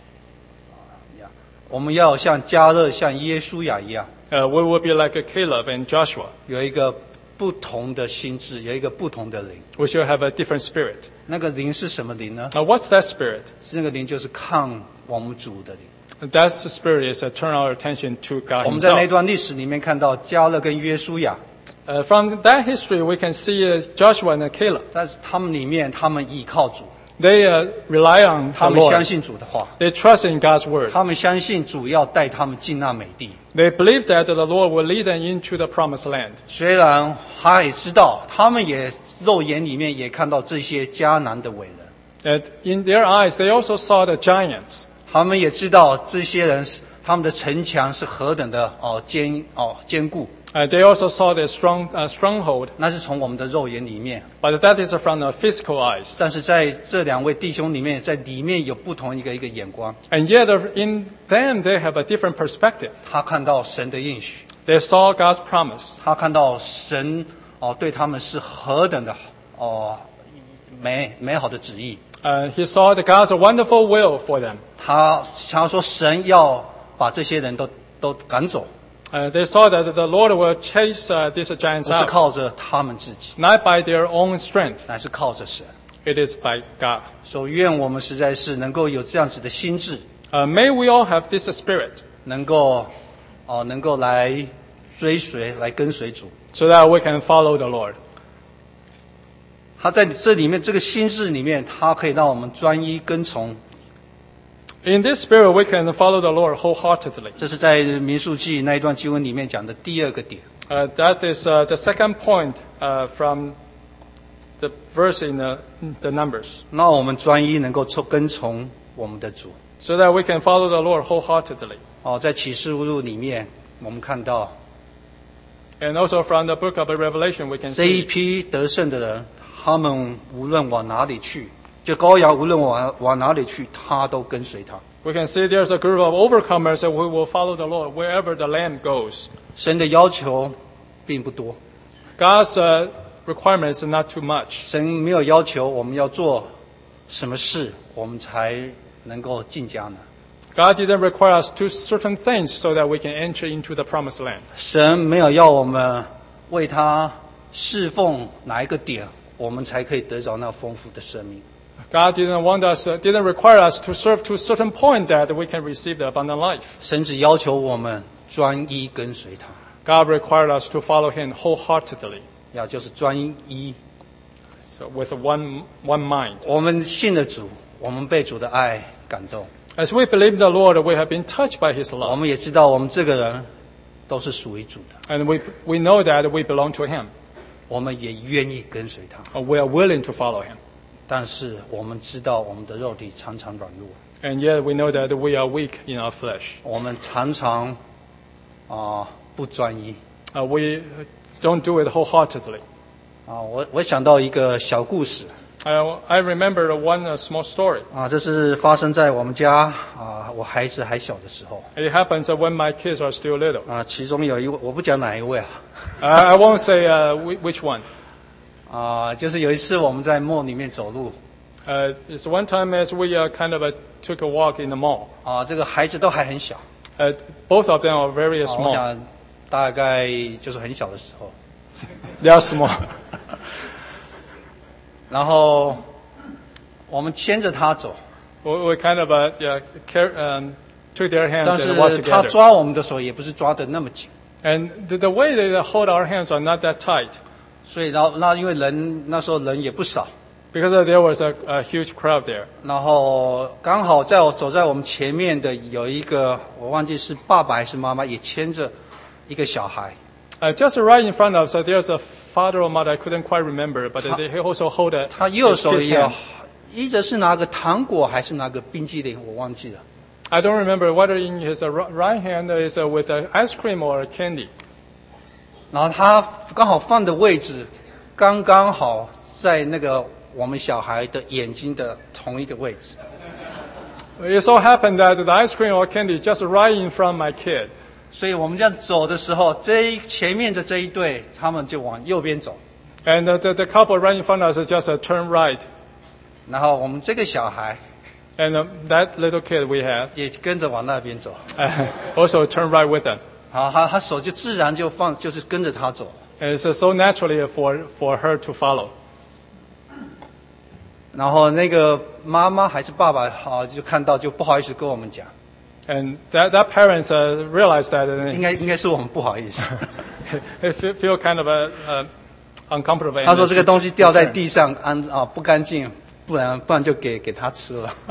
我们要像迦勒、像耶稣亚一样。 Uh, we will be like Caleb and Joshua. 有一个不同的心智，有一个不同的灵。 We should have a different spirit. 那个灵是什么灵呢？ Uh, what's that spirit? 那个灵就是抗我们主的灵。 That spirit is to turn our attention to God 我们在那 Himself. 段历史里面看到迦勒跟约书亚。 Uh, from that history, we can see uh, Joshua and Caleb. 但是他们里面，他们依靠主， They uh, rely on 他 the 们相 Lord. 信主的话， They trust in God's word. 他们相信主要带他们进那美地。 They believe that the Lord will lead them into the promised land. 虽然他也知道，他们也肉眼里面也看到这些迦南的伟人， And in their eyes, they also saw the giants. 他们也知道这些人是他们的城墙是何等的哦坚哦坚固。 Uh, they also saw the strong uh, stronghold. 那是从我们的肉眼里面， But that is from the physical eyes. 但是在这两位弟兄里面，在里面有不同一个一个眼光。 And yet, uh, in them, they have a different perspective. 他看到神的应许， They saw God's promise. 他看到神哦对他们是何等的哦美美好的旨意。 Uh, he saw the God's wonderful will for them. 他他说神要把这些人都都赶走， Uh, they saw that the Lord will chase uh, these giants 不是 out, 靠着他们自己， not by their own strength. 乃是靠着神。 It is by God. 所以愿我们实在是能够有这样子的心智， Uh, may we all have this spirit, 能够哦能够来追随来跟随主。 so that we can follow the Lord. 他在这里面这个心智里面，他可以让我们专一跟从。 In this spirit, we can follow the Lord wholeheartedly. 这是在民数记那一段经文里面讲的第二个点。 Uh, that is uh, the second point uh, from the verse in the, the Numbers, 那我们专一能够跟从我们的主。 so that we can follow the Lord wholeheartedly. 哦，在启示录里面，我们看到 And also from the book of Revelation, we can 这一 see 批得胜的人，他们无论往哪里去，就羔羊无论往往哪里去，他都跟随他。 we can see there's a group of overcomers that we will follow the Lord wherever the Lamb goes. 神的要求并不多， God's uh, requirements are not too much. 神没有要求我们要做什么事，我们才能够进迦南。 God didn't require us to do certain things so that we can enter into the promised land. 神没有要我们为他侍奉哪一个点，我们才可以得着那丰富的生命。 God didn't want us, uh, didn't require us to serve to a certain point that we can receive the abundant life. 神只要求我们专一跟随他， God required us to follow Him wholeheartedly, 要就是专一。 so with one one mind. 我们信了主，我们被主的爱感动， As we believe the Lord, we have been touched by His 我 love, 们也知道我们这个人都是属于主的， and we we know that we belong to Him, 我们也愿意跟随他。 and we are willing to follow Him. 但是我们知道我们的肉体常常软弱， And yet we know that we are weak in our flesh. 我们常常啊、不专一 Uh, we don't do it wholeheartedly. 啊。我我想到一个小故事 I, I remember one uh, small story. 啊，这是发生在我们家啊，我孩子还小的时候 It happens uh, when my kids are still little. 啊。其中有一位，我不讲哪一位啊 I, I won't say uh, whi- which one. 啊，就是有一次我们在梦里面走路 Uh, it's one time as we uh, kind of uh, took a walk in the mall. 啊，这个孩子都还很小 Uh, both of them are very 啊，我 small. 想大概就是很小的时候。 They are small. 然后我们牵着他走， we, we kind of uh, yeah, car- um, took their hands 但 and 是 walked 他 together. 抓我们的手也不是抓得那么紧， And the, the way they hold our hands are not that tight 所以然后那因为人那时候人也不少， because uh, there was a, a huge crowd there. 然后刚好在我走在我们前面的有一个我忘记是爸爸还是妈妈，也牵着一个小孩， Uh, just right in front of us, so there's a father or mother, I couldn't quite remember, but they also hold a 他右 his 手 kid's 也有 hand. 一直是拿个糖果还是拿个冰淇淋，我忘记了。 I don't remember whether in his uh, ri- right hand is uh, with uh, ice cream or candy. 然后他刚好放的位置，刚刚好在那个我们小孩的眼睛的同一个位置。 It so happened that the ice cream or candy just right in front of my kid. 所以我们这样走的时候，这一前面的这一队，他们就往右边走， And the, the, the couple right in front of us just uh, turn right. 然后我们这个小孩 And uh, that little kid we have 也跟着往那边走， uh, also turn right with them. 好，他他手就自然就放，就是跟着他走。 And it's uh, so naturally for, for her to follow. 然后那个妈妈还是爸爸，好就看到就不好意思跟我们讲， And that, that parents uh, realize that 应 and 该应该是我们不好意思。 they feel, feel kind of uh, uh, uncomfortable. 他说这个东西掉在 And 地上，安啊不干净，不然不然就给给他吃了。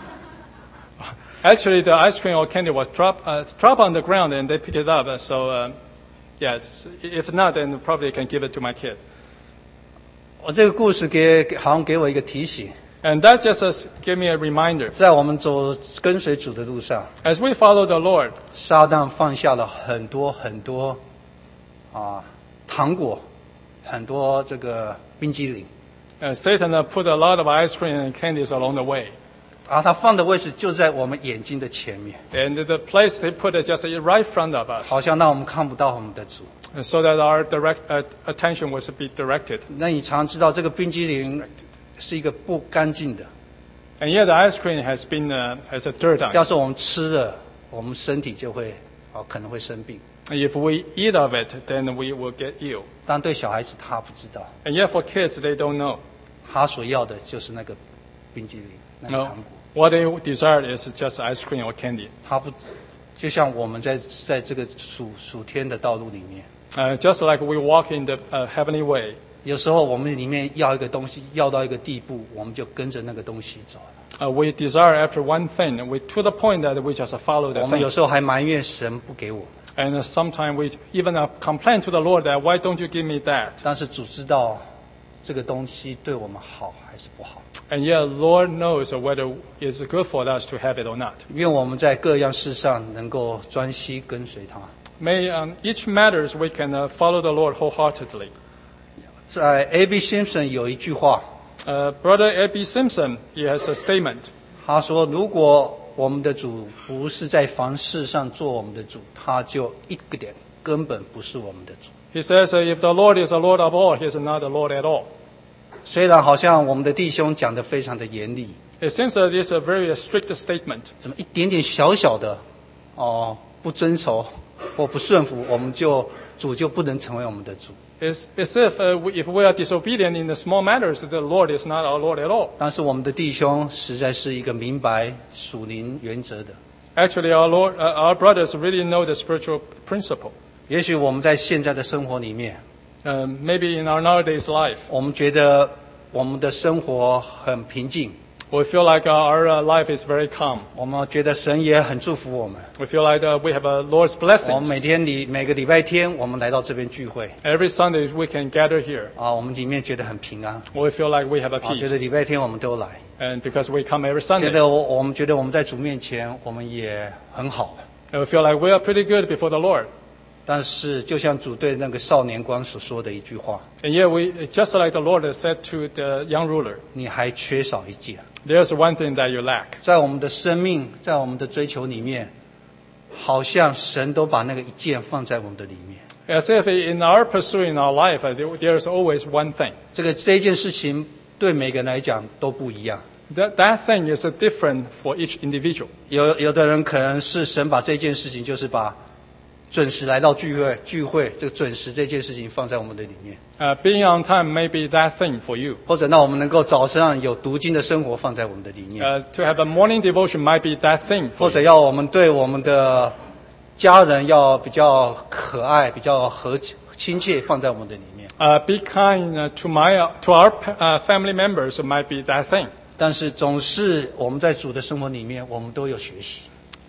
Actually, the ice cream or candy was dropped uh, drop on the ground, and they pick it up. Uh, so, uh, yes, if not, then probably can give it to my kid. 我这个故事给给好像给我一个提醒， And that just uh, gave me a reminder. 在我们走跟随主的路上， As we follow the Lord, 撒旦放下了很多很多啊糖果，很多这个冰激凌， uh, Satan uh, put a lot of ice cream and candies along the way. 而他放的位置就在我们眼睛的前面， And the place they put it just right in front of us, 好像让我们看不到我们的主。 so that our direct uh, attention was to be directed. 那你常知道这个冰激凌是一个不干净的， And yet the ice cream has been uh, has a dirt on 要 it. 是我们吃了，我们身体就会哦可能会生病。 If we eat of it, then we will get ill. 但对小孩子他不知道， And yet for kids, they don't know. 他所要的就是那个冰激凌，那个 No, 糖果。 what they desire is just ice cream or candy. 他不，就像我们在在这个属属天的道路里面， Uh, just like we walk in the uh, heavenly way, 有时候我们里面要一个东西，要到一个地步，我们就跟着那个东西走了。 uh, we desire after one thing, we to the point that we just follow that 我们有 thing. 时候还埋怨神不给我， And uh, sometimes we even uh, complain to the Lord that why don't you give me that? 但是主知道这个东西对我们好还是不好。 And yet Lord knows whether it's good for us to have it or not. 愿我们在各样事上能够专心跟随他。 May um, each matters we can uh, follow the Lord wholeheartedly. 在 A B Simpson 有一句话， Uh, Brother A B Simpson, he has a statement. 他说：“如果我们的主不是在凡事上做我们的主，他就一个点根本不是我们的主。 He says, uh, if the Lord is the Lord of all, he is not the Lord at all. 虽然好像我们的弟兄讲得非常的严厉， It seems that it's a very uh, strict statement. 怎么一点点小小的哦不遵守或不顺服，我们就主就不能成为我们的主。 It's as if uh, we, if we are disobedient in the small matters, the Lord is not our Lord at all. 但是我们的弟兄实在是一个明白属灵原则的。 Actually, our Lord, uh, our brothers really know the spiritual principle. 也许我们在现在的生活里面， Uh, maybe in our nowadays life, 我们觉得我们的生活很平静， we feel like our uh, life is very calm. 我们觉得神也很祝福我们。 We feel like uh, we have a Lord's 我们每 blessings. 天里每个礼拜天，我们来到这边聚会 Every Sunday we can gather here. 啊，我们里面觉得很平安， We feel like we have a 啊，觉得 peace. 礼拜天我们都来， And because we come every 觉 Sunday, 得我我们觉得我们在主面前我们也很好。 and we feel like we are pretty good before the Lord. 但是就像主对那个少年官所说的一句话， And yet we, just like the Lord has said to the young ruler, 你还缺少一件。 there's one thing that you lack. 在我们的生命，在我们的追求里面，好像神都把那个一件放在我们的里面。 As if in our pursuit in our life, uh, there- there's always one thing. 这个这一件事情对每个人来讲都不一样。 That, that thing is uh, different for each individual. 有有的人可能是神把这件事情，就是把准时来到聚会，聚会这个准时这件事情放在我们的里面， Uh, being on time may be that thing for you. 或者让我们能够早上有读经的生活放在我们的里面， Uh, to have a morning devotion might be that thing 或 for 者 you. 要我们对我们的家人要比较可爱、比较和亲切放在我们的里面。 Uh, be kind uh, to my uh, to our uh, family members might be that thing. 但是总是我们在主的生活里面，我们都有学习。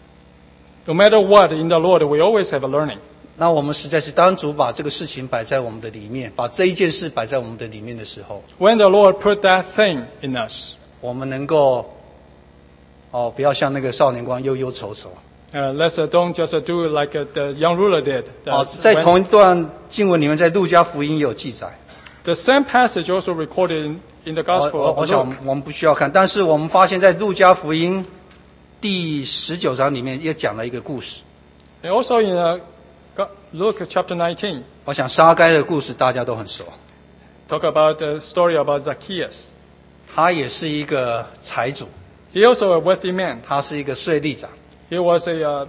No matter what in the Lord, we always have a learning. 那我们实在是当主把这个事情摆在我们的里面，把这一件事摆在我们的里面的时候， When the Lord put that thing in us, 我们能够哦，不要像那个少年官忧忧愁愁。 uh, let's uh, don't just uh, do like uh, the young ruler did. 哦， That's 在 when- 同一段经文里面，在路加福音也有记载。 the same passage also recorded in, in the 我 Gospel 我 of 我想 Luke. 我们不需要看，但是我们发现，在路加福音第十九章里面也讲了一个故事。 And also in uh, Go- Luke chapter nineteen, 我想撒该的故事大家都很熟。 talk about the story about Zacchaeus. 他也是一个财主， He also a wealthy man. 他是一个税吏长， He was a, uh,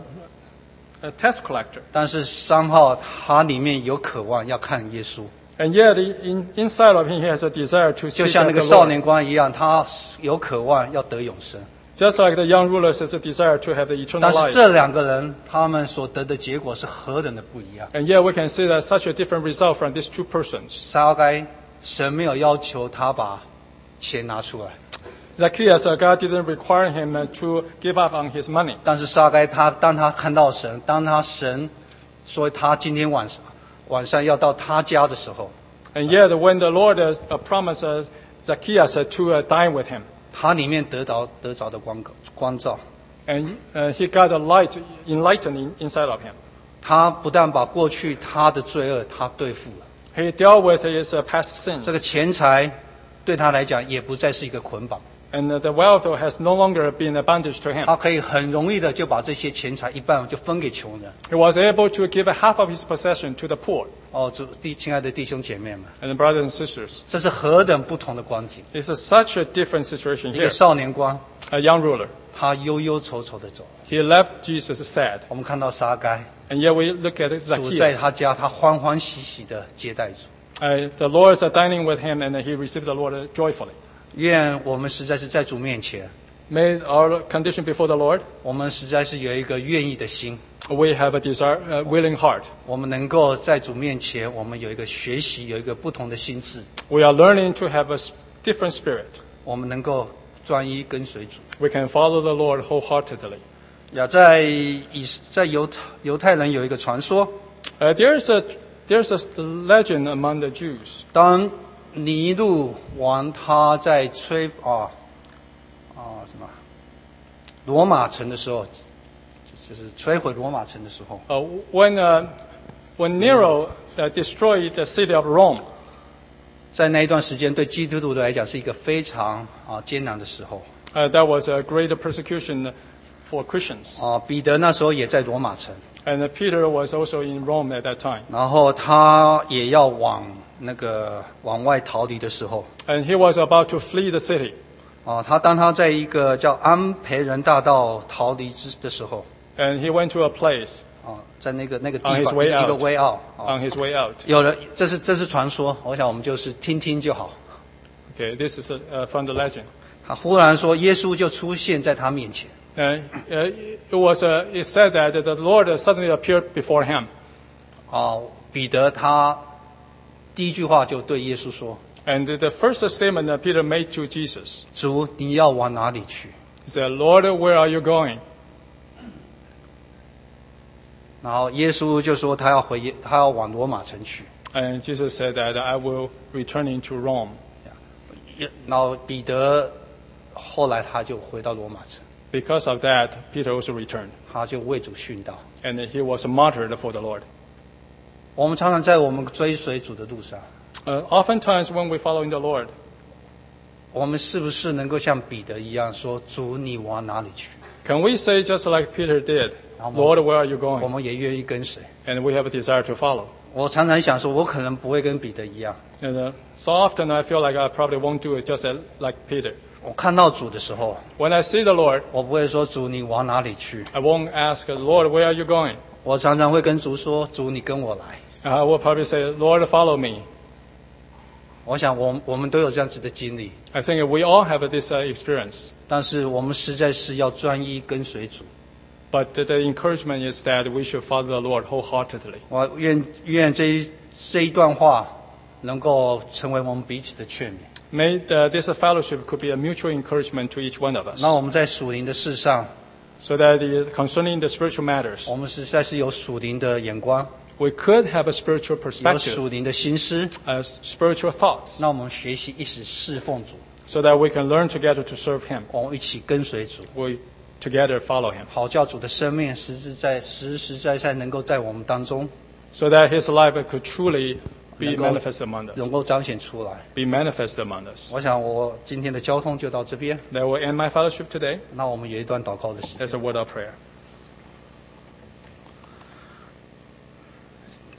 a tax collector. 但是三号他里面有渴望要看耶稣， And yet, in, inside of him, he has a desire to 就 see 像那 the 个少 Lord. 年官一样，他有渴望要得永生。 Just like the young ruler has a desire to have the eternal 但是 life. 这两个人他们所得的结果是何等的不一样。 And yet, we can see that such a different result from these two persons. 撒该神没有要求他把钱拿出来， Zacchaeus, uh, God didn't require him uh, to give up on his money. 但是撒该他当他看到神，当他神说他今天晚上晚上要到他家的时候， And yet, when the Lord uh, uh, promised uh, Zacchaeus uh, to uh, dine with him, 他里面得到得着的光光照， and uh, he got a light enlightening inside of him. 他不但把过去他的罪恶他对付了， He dealt with his uh, past sins. 这个钱财对他来讲也不再是一个捆绑， And uh, the wealth has no longer been a bondage to him. 他可以很容易的就把这些钱财一半就分给穷人。 He was able to give half of his possession to the poor. 哦，主弟亲爱的弟兄姐妹们， And brothers and sisters, 这是何等不同的光景！ it's a, such a different situation 一个 here. 少年官， A young ruler. 他忧忧愁愁的走。 He left Jesus sad. 我们看到撒该， And yet we look at 主在 Zacchaeus. 他家，他欢欢喜喜的接待主。 Uh, the Lord is dining with him, and he received the Lord joyfully. 愿我们实在是在主面前， May our condition before the Lord, 我们实在是有一个愿意的心， we have a desire, a willing heart. 我们能够在主面前，我们有一个学习，有一个不同的心智， We are learning to have a s- different spirit. 我们能够专一跟随主。 We can follow the Lord wholeheartedly. 呀，在以在犹太犹太人有一个传说， Uh, there's a there's a legend among the Jews. 当尼禄王他在吹啊啊什么罗马城的时候，就是摧毁罗马城的时候， Uh, when uh, when Nero uh, destroyed the city of Rome, 在那一段时间对基督徒来讲是一个非常啊艰难的时候 uh, that was a great persecution for Christians. 啊。彼得那时候也在罗马城， And uh, Peter was also in Rome at that time. 然后他也要往那个往外逃离的时候 And he was about to flee the city. 啊，他当他在一个叫安培仁大道逃离之的时候 And he went to a place 啊，在那个那个 On 地 his 方 way 一个 out. way out 啊， on his way out. 有了，这是这是传说，我想我们就是听听就好。 Okay, this is uh, from the legend. 他忽然说，耶稣就出现在他面前， Uh, uh, it was uh, it said that the Lord suddenly appeared before him. 啊，彼得他第一句话就对耶稣说 And the first statement that Peter made to Jesus,：“ 主，你要往哪里去 he said, Lord, where are you going?？” 然后耶稣就说他要回，他要往罗马城去。 And Jesus said that I will return into Rome. 然后彼得后来他就回到罗马城， Because of that, Peter also returned. 他就为主殉道。 And he was martyred for the Lord. 我们常常在我们追随主的路上， Uh, oftentimes when we follow in the Lord, 我们是不是能够像彼得一样说：“主，你往哪里去 can we say just like Peter did, Lord, where are you？” 我 going? 们也愿意跟随。 And we have a desire to follow. 我常常想说，我可能不会跟彼得一样。 And uh, so often I feel like I probably won't do it just as, like Peter. 我看到主的时候， When I see the Lord, 我不会说：“主，你往哪里去 I won't ask, Lord, where are you going?？” 我常常会跟主说：“主，你跟我来。 I will probably say, Lord, follow me. ” 我想我我们都有这样子的经历， I think we all have this uh, experience. 但是我们实在是要专一跟随主。 But the encouragement is that we should follow the Lord wholeheartedly. 我愿愿这一这一段话能够成为我们彼此的劝勉。 May the, this fellowship could be a mutual encouragement to each one of us. 那我们在属灵的事上， So that the, concerning the spiritual matters, 我们实在是有属灵的眼光， we could have a spiritual 有 perspective, 属灵的心思。 as spiritual thoughts, 那我们学习一起侍奉主， so that we can learn together to serve Him. 我们一起跟随主， We together follow Him, 好叫主的生命实实在实实在在能够在我们当中 so that His life could truly be 能够 manifest among us. 能够彰显出来。 Be manifest among us. 我想我今天的交通就到这边， That will end my fellowship today. 那我们有一段祷告的时间。 As a word of prayer.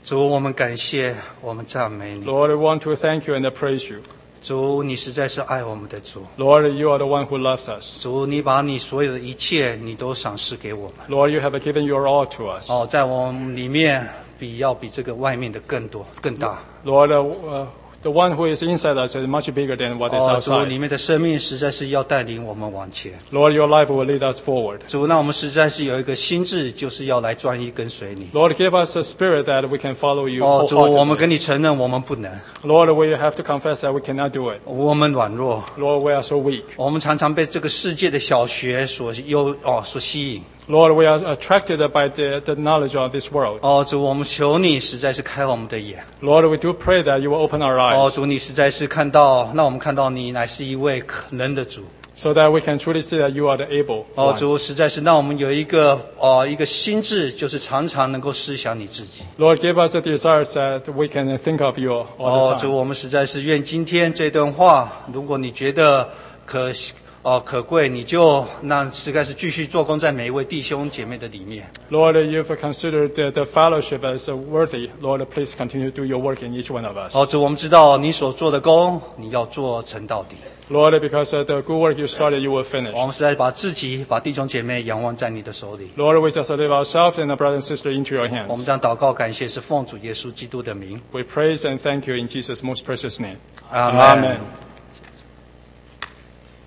主，我们感谢，我们赞美你。 Lord, we want to thank you and praise you. 主，你实在是爱我们的主。 Lord, you are the one who loves us. 主，你把你所有的一切，你都赏赐给我们。 Lord, you have given your all to us. 哦，在我们里面比要比这个外面的更多更大。 Lord, uh, the one who is inside us is much bigger than what is 哦，主， outside. 里面的生命实在是要带领我们往前。 Lord, your life will lead us forward. 主，那我们实在是有一个心智，就是要来专一跟随你。 Lord, give us a spirit that we can follow you 哦，主，我们 wholeheartedly. 跟你承认，我们不能， Lord, we have to confess that we cannot do it. 我们软弱， Lord, we are so weak. 我们常常被这个世界的小学所诱哦所吸引。 Lord, we are attracted by the, the knowledge of this world. 哦，主，我们求你实在是开我们的眼。 Lord, we do pray that you will open our 哦， eyes 主，你实在是看到，让我们看到你乃是一位可能的主。 so that we can truly see that you are the able 哦， one. 主，实在是让我们有一个哦一个心智，就是常常能够思想你自己。 Lord, give us the desires that we can think of you all 哦， the 主， time. 我们实在是愿今天这段话，如果你觉得可哦可贵，你就那实在是继续做工在每一位弟兄姐妹的里面。 Lord, you've considered the, the fellowship as worthy. Lord, please continue to do your work in each one of us. 哦，主，我们知道你所做的工，你要做成到底。 Lord, because uh, the good work you started, you will finish. 我们实在把自己、把弟兄姐妹仰望在你的手里。 Lord, we just leave ourselves and our brother and sister into your 我们 hands. 将祷告感谢是奉主耶稣基督的名。 We praise and thank you in Jesus' most precious name. 阿门。 Amen.